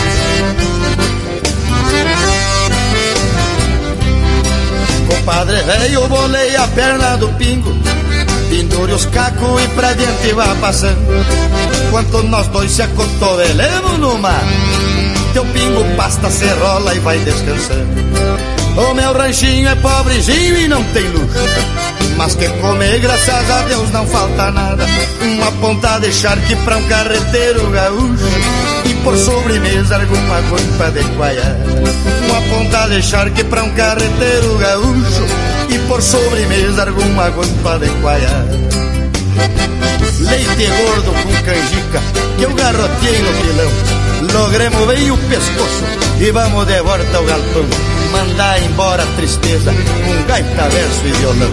Compadre velho, bolei a perna do pingo, pendure os cacos e pra diante vá passando, enquanto nós dois se acotovelemos no mar, teu pingo pasta, se rola e vai descansando. O meu ranchinho é pobrezinho e não tem luxo, mas que comer, graças a Deus, não falta nada. Uma ponta de charque pra um carreteiro gaúcho, e por sobremesa alguma guampa de coalhada. Uma ponta de charque pra um carreteiro gaúcho, e por sobremesa alguma guampa de coalhada. Leite gordo com canjica, que eu garroteei no pilão, logremos bem o pescoço e vamos de volta ao galpão, mandar embora a tristeza com gaita, verso e violão.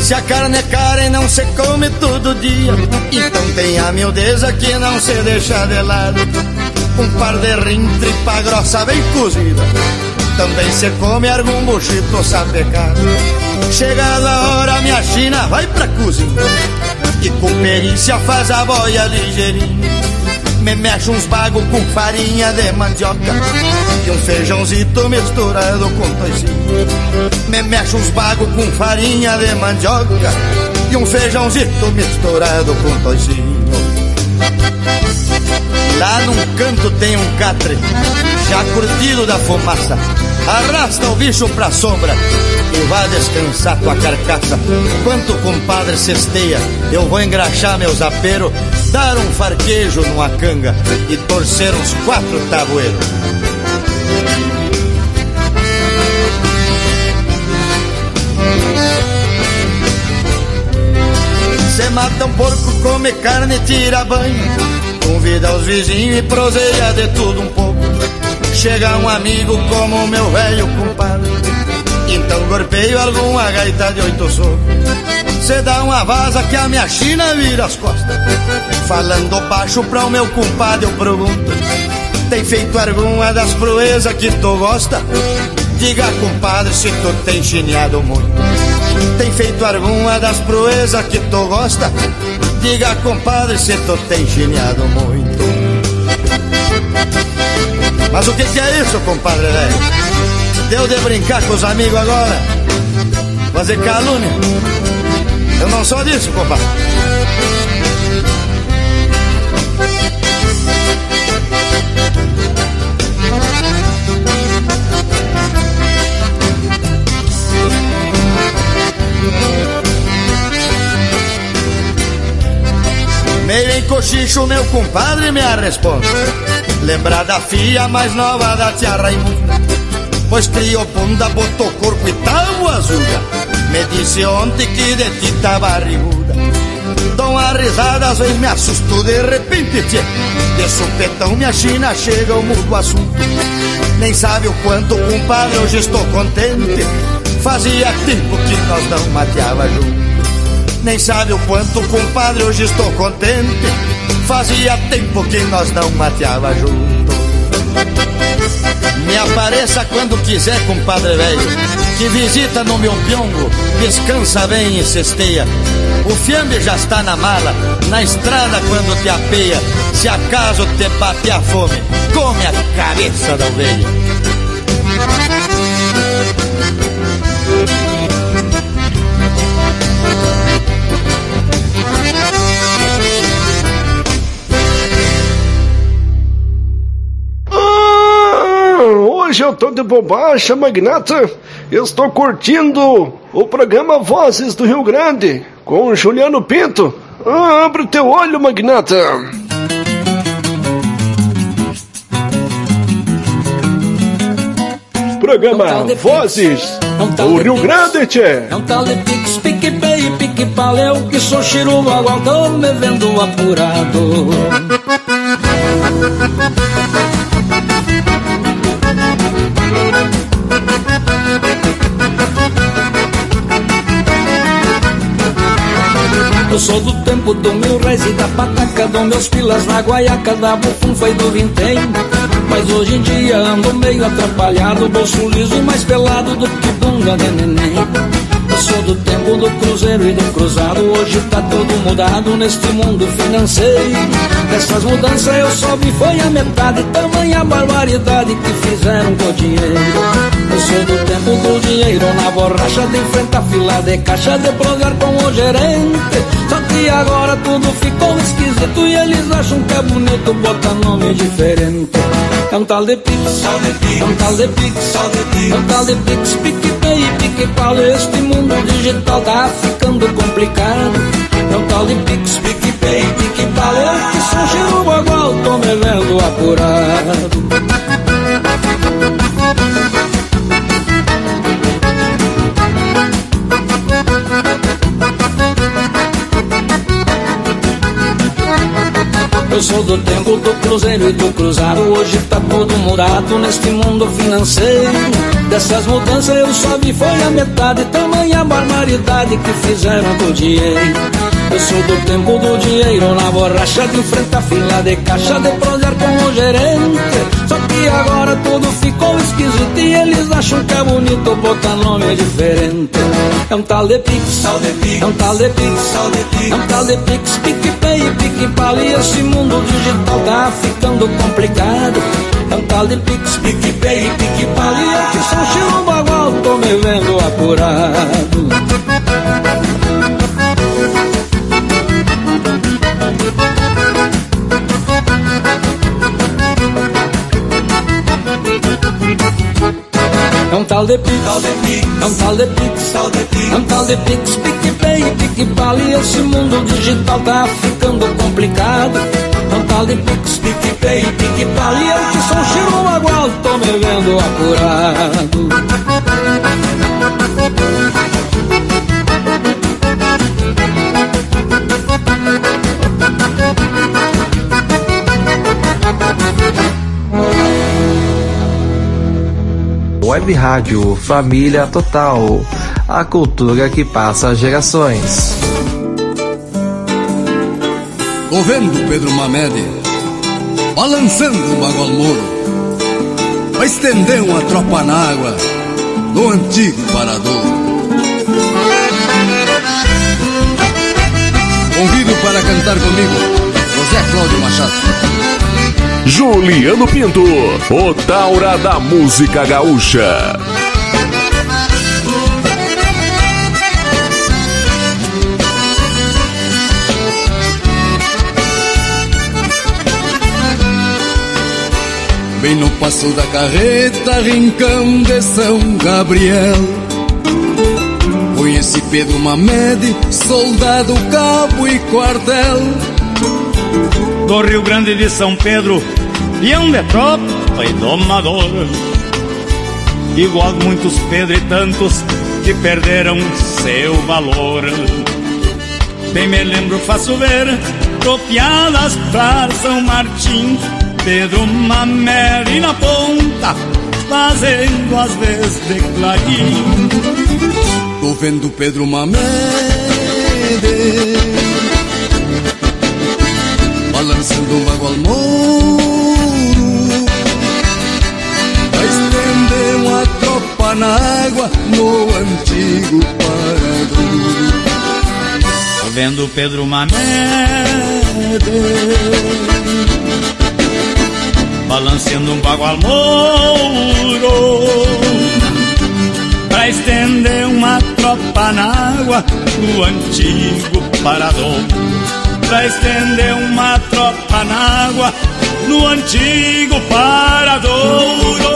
Se a carne é cara e não se come todo dia, então tem a miudeza que não se deixa de lado. Um par de rim, tripa grossa bem cozida, também se come algum buchito sapecado. Chegada a hora, minha china vai pra cozinha e com perícia faz a boia ligeirinha. Me mexe uns bagos com farinha de mandioca e um feijãozito misturado com toicinho. Me mexe uns bagos com farinha de mandioca e um feijãozito misturado com toicinho. Lá num canto tem um catre já curtido da fumaça. Arrasta o bicho pra sombra e vai descansar tua carcaça. Enquanto o compadre cesteia, eu vou engraxar meus aperos, dar um farquejo numa canga e torcer uns quatro tabueiros. Cê mata um porco, come carne, tira banho, convida os vizinhos e proseia de tudo um pouco. Chega um amigo como meu velho compadre, então golpeio alguma gaita de oito socos. Cê dá uma vaza que a minha china vira as costas. Falando baixo pra o meu compadre eu pergunto: tem feito alguma das proezas que tu gosta? Diga, compadre, se tu tem chineado muito. Tem feito alguma das proezas que tu gosta? Diga, compadre, se tu tem chineado muito. Mas o que que é isso, compadre velho? Deu de brincar com os amigos agora? Fazer calúnia? Eu não sou disso, compadre. Meio em cochicho, meu compadre me responde: lembra da filha mais nova da tia Raimunda, pois criou bunda, botou corpo e tava azulha. Me disse ontem que de ti tá barriguda. Dou uma risada, às vezes me assusto de repente, tchê. De supetão minha china chega, eu mudo o assunto. Nem sabe o quanto, compadre, hoje estou contente. Fazia tempo que nós não mateava junto. Nem sabe o quanto, compadre, hoje estou contente. Fazia tempo que nós não mateava junto. Me apareça quando quiser, compadre velho, que visita no meu piongo, descansa bem e cesteia. O fiambre já está na mala, na estrada quando te apeia. Se acaso te bate a fome, come a cabeça da ovelha. Hoje eu tô de bobagem, magnata. Eu estou curtindo o programa Vozes do Rio Grande com o Juliano Pinto. Ah, abre o teu olho, magnata. Programa Vozes do Rio Grande, tchê. É um tal de Pix, Pique Pay, Pique Paleu, que sou chirulo aguardou, me vendo apurado. Eu sou do tempo do mil reis e da pataca, dos meus pilas na guaiaca, da bufum foi do vintém. Mas hoje em dia ando meio atrapalhado, bolso liso e mais pelado do que bunda de neném. Eu sou do tempo do cruzeiro e do cruzado, hoje tá tudo mudado neste mundo financeiro. Dessas mudanças eu só vi foi a metade, tamanha barbaridade que fizeram com o dinheiro. Eu sou do tempo do dinheiro na borracha, de enfrentar fila de caixa, de provar com o gerente. Só que agora tudo ficou esquisito e eles acham que é bonito botar nome diferente. É um tal de Pix, é um tal de Pix, é um tal de Pix, Pique Pay, Pique Pau. Este mundo digital tá ficando complicado. É um tal de Pix, Pique Pay, Pique Pau. Eu que sou chirubo igual, tô me vendo apurado. Eu sou do tempo do cruzeiro e do cruzado. Hoje tá tudo mudado neste mundo financeiro. Dessas mudanças eu só vi foi a metade. Tamanha barbaridade que fizeram do dinheiro. Eu sou do tempo do dinheiro na borracha, de enfrentar fila de caixa, de prosear com o gerente. Só que agora tudo ficou esquisito e eles acham que é bonito botar nome diferente. É um tal de Pix, é um tal de Pix, é um tal de Pix, PicPay e PicPay. E esse mundo digital tá ficando complicado. É um tal de Pix, PicPay e PicPay. E eu que sou um Chilo Bagual, tô me vendo apurado. É um tal de Pix, é um tal de Pix, é um tal de Pix, PicPay e PicPay. E esse mundo digital tá ficando complicado. É um tal de Pix, PicPay e PicPay. E eu que sou um Chilo Bagual, tô me vendo apurado. Web Rádio Família Total, a cultura que passa gerações. Tô vendo Pedro Mamede balançando o bagual moro pra estender uma tropa na água no antigo parador. Convido para cantar comigo José Cláudio Machado. Juliano Pinto, o Taura da música gaúcha. Bem no passo da carreta, rincão de São Gabriel, conheci Pedro Mamede, soldado, cabo e quartel. Do Rio Grande de São Pedro, peão de tropa e domador, igual muitos Pedro e tantos que perderam seu valor. Bem me lembro, faço ver tropiadas pra São Martim, Pedro Mamede na ponta, fazendo as vezes de clarim. Tô vendo Pedro Mamede balançando um bagual moro pra estender uma tropa na água no antigo parador. Tô vendo Pedro Mamede balançando um bagual moro pra estender uma tropa na água no antigo parador. Pra estender uma tropa na água no antigo paradouro.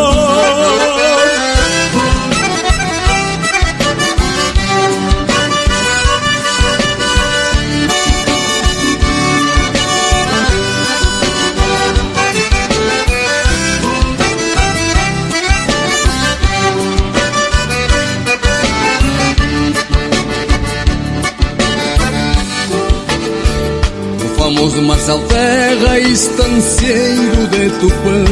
Famoso Marcel Terra, estancieiro de Tupã,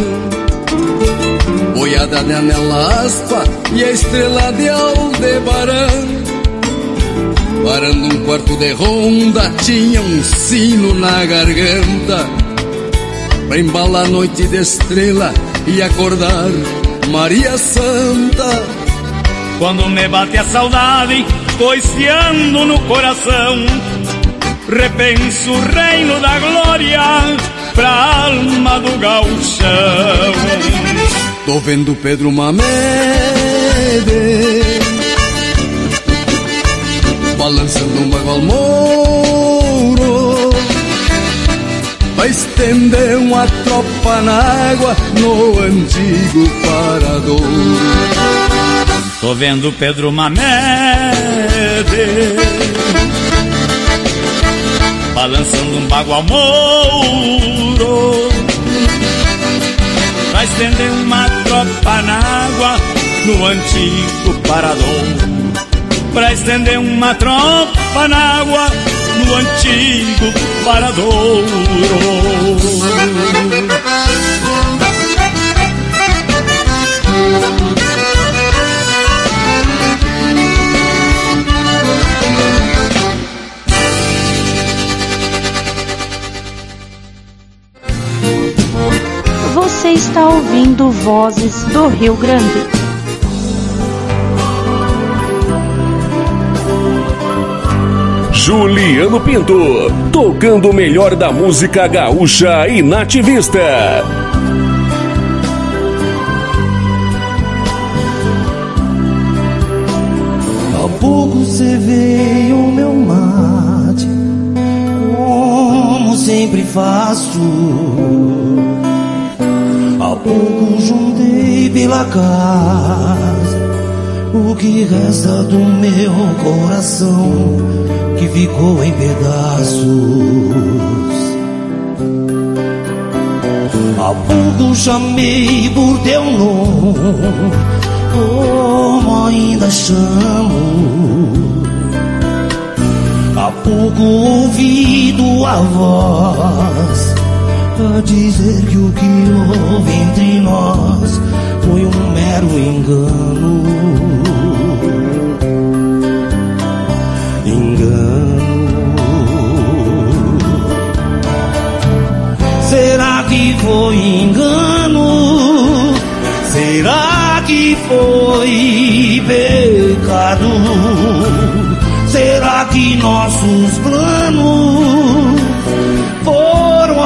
boiada de anela aspa e a estrela de Aldebarão. Parando um quarto de ronda, tinha um sino na garganta pra embalar a noite de estrela e acordar Maria Santa. Quando me bate a saudade, coiceando no coração, repenso o reino da glória pra alma do gauchão. Tô vendo Pedro Mamede balançando um bagual moro pra estender uma tropa na água no antigo parador. Tô vendo Pedro Mamede balançando um bagual moro pra estender uma tropa na água no antigo parador. Pra estender uma tropa na água no do antigo varadouro. Você está ouvindo Vozes do Rio Grande. Juliano Pinto, tocando o melhor da música gaúcha e nativista. Há pouco cê veio meu mate, como sempre faço. Há pouco juntei pela casa o que resta do meu coração, que ficou em pedaços. Há pouco chamei por teu nome, como ainda chamo. Há pouco ouvi tua voz a dizer que o que houve entre nós foi um mero engano. Engano. Será que foi engano? Será que foi pecado? Será que nossos planos foram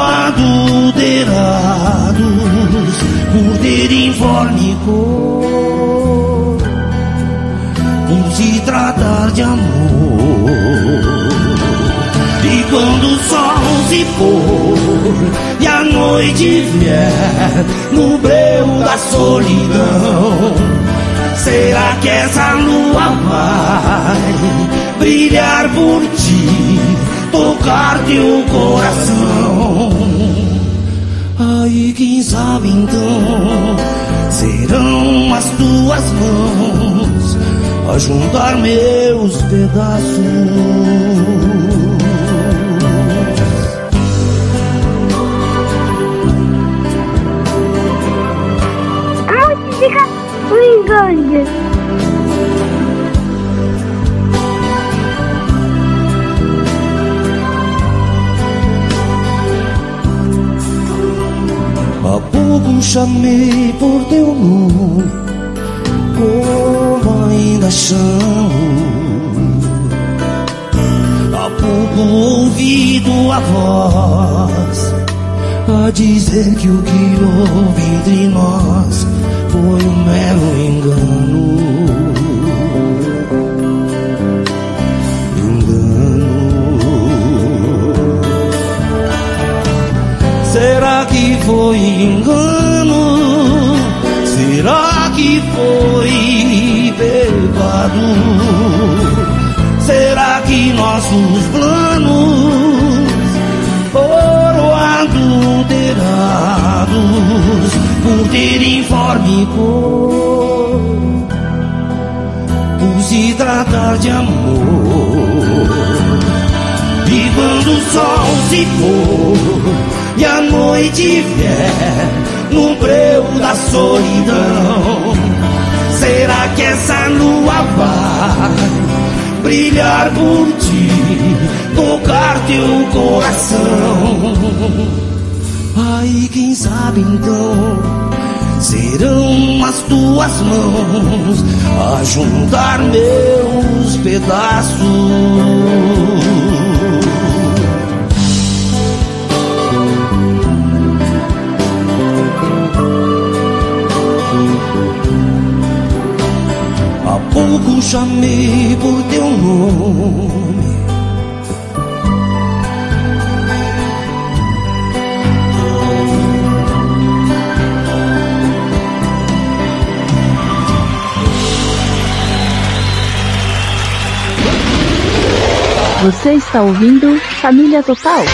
adulterados por ter informe cor, por se tratar de amor? E quando o sol se pôr e a noite vier no breu da solidão, será que essa lua vai brilhar por ti, tocar teu coração? Aí quem sabe então serão as tuas mãos a juntar meus pedaços. Aonde fica o engano? Há pouco chamei por teu nome, como ainda chamo. Há pouco ouvi tua voz a dizer que o que houve entre nós foi um mero engano. Será que foi engano? Será que foi pecado? Será que nossos planos foram adulterados por ter informe cor, por se tratar de amor? E quando o sol se pôr e a noite vier no breu da solidão, será que essa lua vai brilhar por ti, tocar teu coração? Aí quem sabe então serão as tuas mãos a juntar meus pedaços. Há pouco chamei por teu nome, Você está ouvindo Família Total.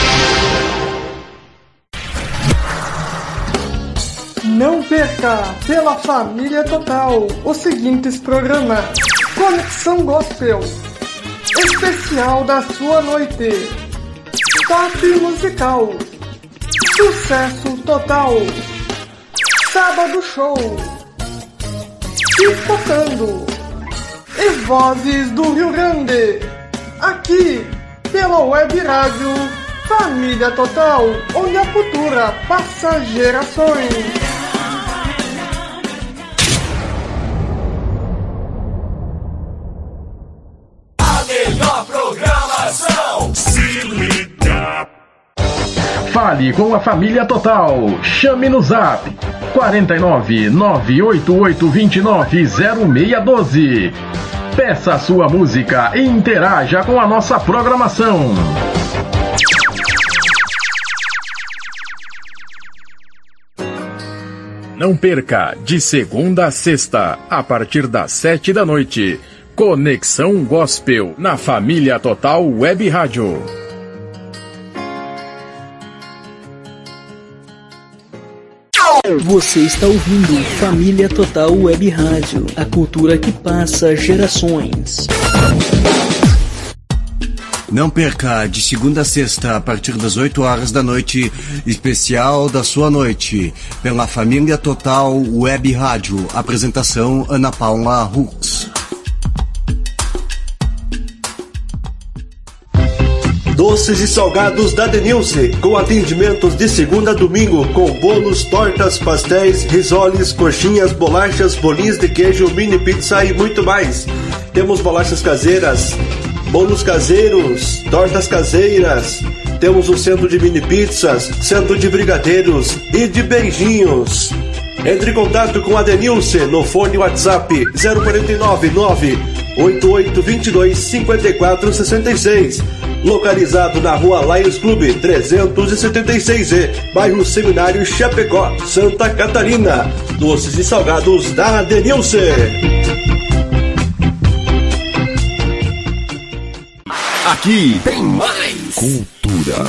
Não perca pela Família Total os seguintes programas: Conexão Gospel, especial da sua noite. Top musical. Sucesso total. Sábado show. Pipocando. E vozes do Rio Grande. Aqui, pela web rádio Família Total, onde a cultura passa gerações. A melhor programação. Se liga. Fale com a Família Total. Chame no Zap quatro nove nove oito oito dois nove zero seis um dois. Peça a sua música e interaja com a nossa programação. Não perca, de segunda a sexta, a partir das sete da noite, Conexão Gospel, na Família Total Web Rádio. Você está ouvindo Família Total Web Rádio, a cultura que passa gerações. Não perca, de segunda a sexta, a partir das oito horas da noite, especial da sua noite, pela Família Total Web Rádio. Apresentação Ana Paula Hux. Doces e salgados da Denilce, com atendimentos de segunda a domingo, com bolos, tortas, pastéis, risoles, coxinhas, bolachas, bolinhos de queijo, mini pizza e muito mais. Temos bolachas caseiras, bolos caseiros, tortas caseiras. Temos o centro de mini pizzas, centro de brigadeiros e de beijinhos. Entre em contato com a Denilce no fone WhatsApp zero quatro nove nove oito oito dois dois cinco quatro seis seis. Localizado na rua Lions Clube trezentos e setenta e seis E, bairro Seminário Chapecó, Santa Catarina. Doces e salgados da Denilce. Aqui tem mais cultura.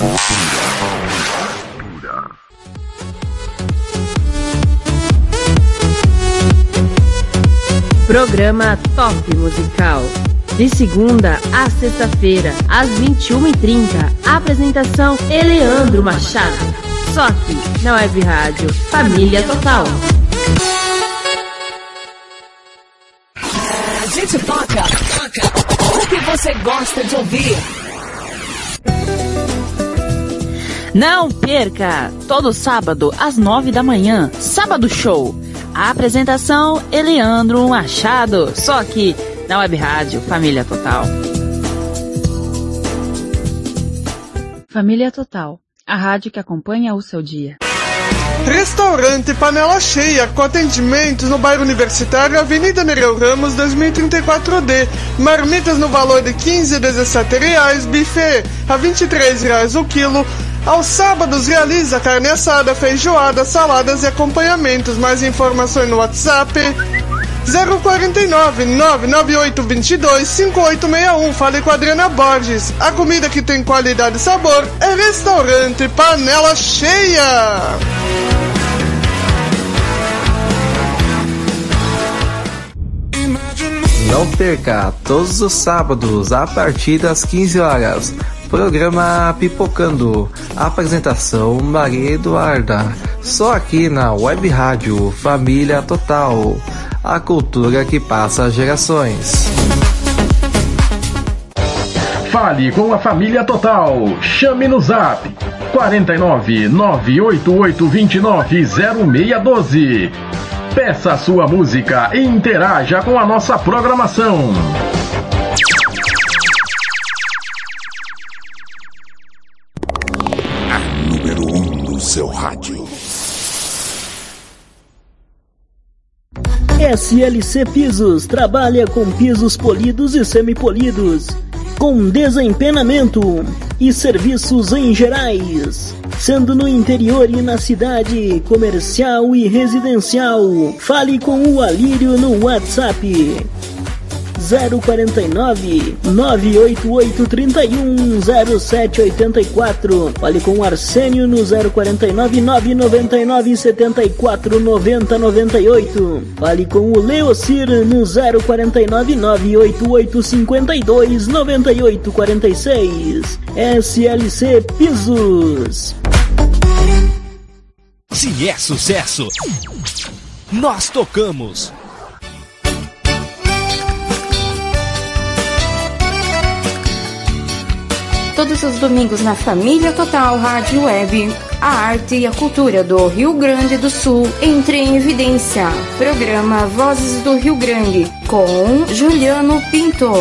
Programa Top Musical. De segunda a sexta-feira, às vinte e uma e trinta. Apresentação Eleandro Machado. Só aqui, na Web Rádio Família Total. A gente toca, toca o que você gosta de ouvir. Não perca! Todo sábado, às nove da manhã, Sábado Show. A apresentação Eleandro Machado. Só aqui, na Web Rádio Família Total. Família Total, a rádio que acompanha o seu dia. Restaurante Panela Cheia, com atendimentos no bairro Universitário, Avenida Nereu Ramos, dois mil e trinta e quatro D. Marmitas no valor de quinze a dezessete reais, buffet a vinte e três reais o quilo. Aos sábados realiza carne assada, feijoada, saladas e acompanhamentos. Mais informações no WhatsApp zero quatro nove nove nove oito dois dois cinco oito seis um. Fale com a Adriana Borges. A comida que tem qualidade e sabor é Restaurante Panela Cheia. Não perca, todos os sábados, a partir das quinze horas, programa Pipocando. Apresentação Maria Eduarda. Só aqui na Web Rádio Família Total. A cultura que passa gerações. Fale com a Família Total. Chame no Zap quatro nove nove oito oito dois nove zero seis um dois. Peça a sua música e interaja com a nossa programação. A número um do seu rádio. S L C Pisos trabalha com pisos polidos e semipolidos, com desempenamento e serviços em gerais, sendo no interior e na cidade, comercial e residencial. Fale com o Alírio no WhatsApp zero quatro nove, nove oito oito, três um, zero sete oito quatro. Fale com o Arsênio no zero quatro nove, nove nove nove, sete quatro, nove zero nove oito. Fale com o Leocir no zero quatro nove, nove oito oito, cinco dois, nove oito quatro seis. S L C Pisos. Se é sucesso, nós tocamos. Todos os domingos na Família Total Rádio Web, a arte e a cultura do Rio Grande do Sul entre em evidência. Programa Vozes do Rio Grande, com Juliano Pinto.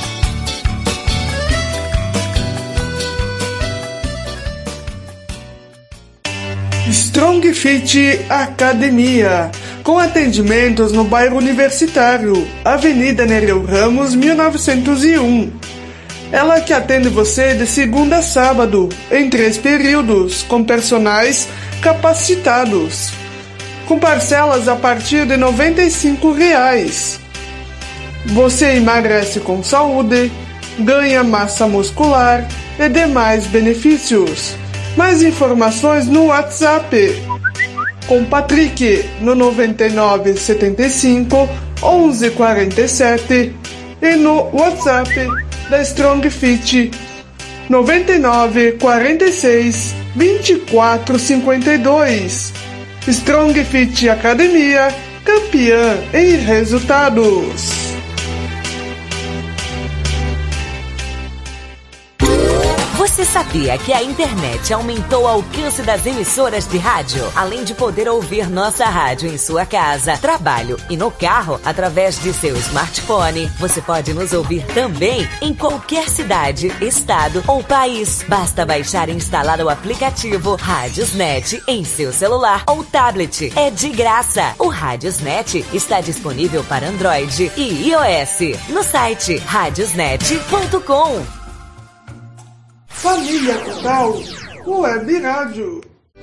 Strong Fit Academia, com atendimentos no bairro Universitário, Avenida Nereu Ramos, mil novecentos e um. Ela que atende você de segunda a sábado, em três períodos, com personagens capacitados, com parcelas a partir de noventa e cinco reais. Você emagrece com saúde, ganha massa muscular e demais benefícios. Mais informações no WhatsApp com Patrick no noventa e nove, setenta e cinco, onze quarenta e sete e no WhatsApp da Strong Fit noventa e nove, quarenta e seis, vinte e quatro, cinquenta e dois. Strong Fit Academia, campeã em resultados. Você sabia que a internet aumentou o alcance das emissoras de rádio? Além de poder ouvir nossa rádio em sua casa, trabalho e no carro, através de seu smartphone, você pode nos ouvir também em qualquer cidade, estado ou país. Basta baixar e instalar o aplicativo Radiosnet em seu celular ou tablet. É de graça. O Radiosnet está disponível para Android e iOS no site radiosnet ponto com. Família Total Web Rádio.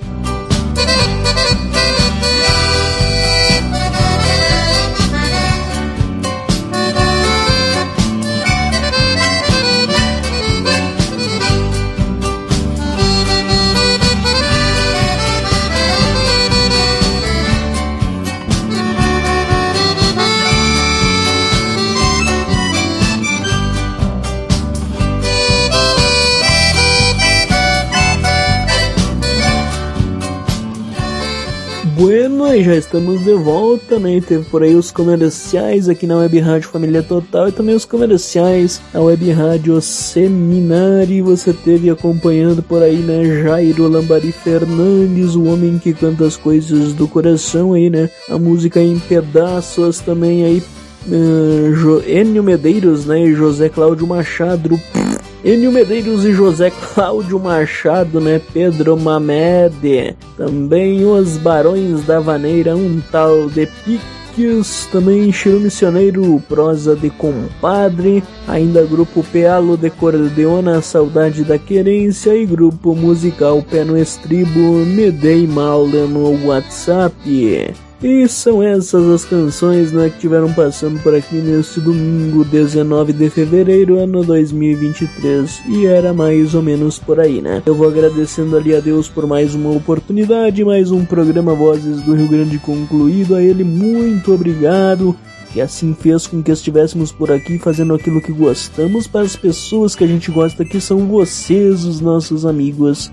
Bueno, e já estamos de volta, né? Teve por aí os comerciais aqui na Web Rádio Família Total e também os comerciais na Web Rádio Seminari. Você teve acompanhando por aí, né? Jairo Lambari Fernandes, o homem que canta as coisas do coração aí, né? A música em pedaços também aí. Uh, jo- Enio Medeiros, né? E José Cláudio Machado. Enio Medeiros e José Cláudio Machado, né? Pedro Mamede. Também os Barões da Vaneira, um tal de Piques. Também Chiru Missioneiro, Prosa de Compadre. Ainda Grupo Pealo de Cordeona, Saudade da Querência. E Grupo Musical Pé no Estribo, Me Dei Mal no WhatsApp. E são essas as canções, né, que tiveram passando por aqui neste domingo, dezenove de fevereiro, ano dois mil e vinte e três. E era mais ou menos por aí, né? Eu vou agradecendo ali a Deus por mais uma oportunidade, mais um programa Vozes do Rio Grande concluído. A ele muito obrigado, que assim fez com que estivéssemos por aqui fazendo aquilo que gostamos para as pessoas que a gente gosta, que são vocês, os nossos amigos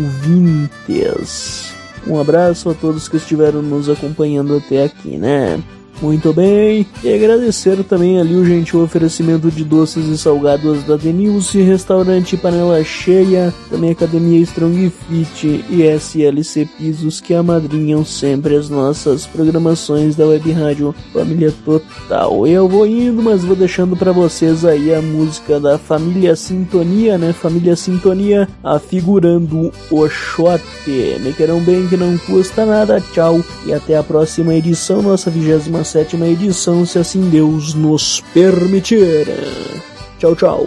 ouvintes. Um abraço a todos que estiveram nos acompanhando até aqui, né? Muito bem, e agradecer também ali o gentil oferecimento de doces e salgados da Denilce, Restaurante Panela Cheia, também Academia Strong Fit e S L C Pisos, que amadrinham sempre as nossas programações da Web Rádio Família Total. Eu vou indo, mas vou deixando pra vocês aí a música da Família Sintonia, né? Família Sintonia, afigurando o Oxote. Me queiram bem, que não custa nada. Tchau, e até a próxima edição, nossa vigésima sétima edição, se assim Deus nos permitir. Tchau, tchau.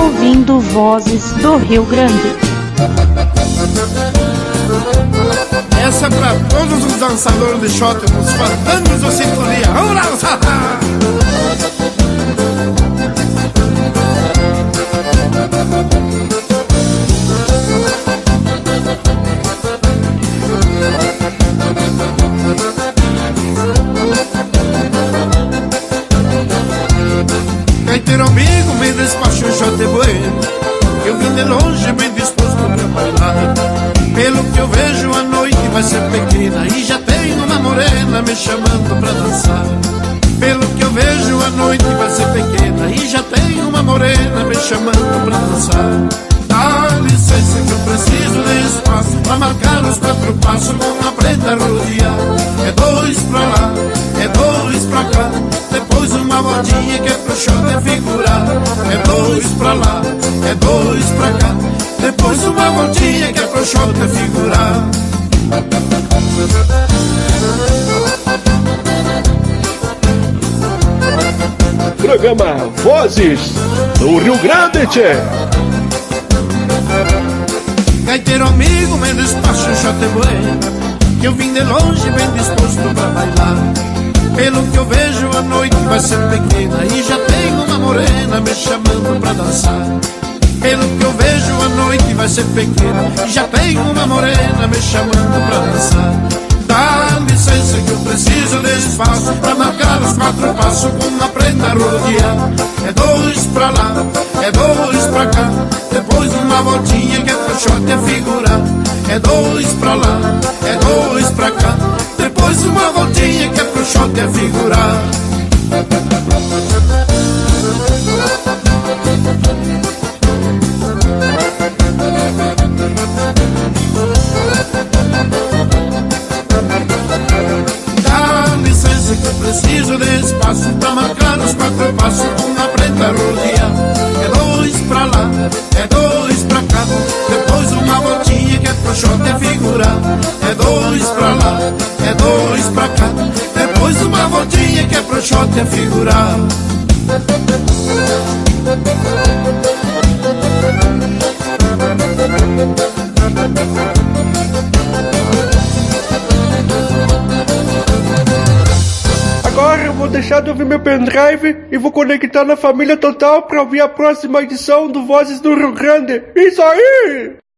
ouvindo Vozes do Rio Grande. Essa é pra todos os dançadores de shot, os fandangos do Sintonia. Vamos lá, Zaha! Gaiteiro amigo, me despacho o shot bueno. Eu vim de longe, bem disposto pra bailar. Pelo que eu vejo, a noite vai ser pequena e já tenho uma morena me chamando pra dançar. Pelo que eu vejo, a noite vai ser pequena e já tenho uma morena me chamando pra dançar. Dá licença que eu preciso de espaço pra marcar os quatro passos com a preta rodear. É dois pra lá, é dois pra cá, depois uma voltinha que é pro shot é figurar. É dois pra lá, é dois pra cá, depois uma voltinha que é pro shot é figurar. Programa Vozes do Rio Grande, tchê. Gaiteiro amigo, me despacho o shot é bueno, que eu vim de longe bem disposto pra bailar. Pelo que eu vejo, a noite vai ser pequena e já tenho uma morena me chamando pra dançar. Pelo que eu vejo, a noite vai ser pequena e já tenho uma morena me chamando pra dançar. Dá licença que eu preciso de espaço pra marcar os quatro passos com uma preta rodear. É dois pra lá, é dois pra cá, depois uma voltinha que é pro shot é figurar. É dois pra lá, é dois pra cá, depois uma voltinha que é pro shot é figurar. Dá licença que eu preciso de espaço pra marcar os quatro passos com uma preta rodear. É dois pra lá, é dois pra cá, depois uma voltinha que é pro shot é figurar. É dois pra lá, é dois pra cá, depois uma voltinha que é pro shot é figurar. Agora eu vou deixar de ouvir meu pendrive e vou conectar na Família Total pra ouvir a próxima edição do Vozes do Rio Grande. Isso aí!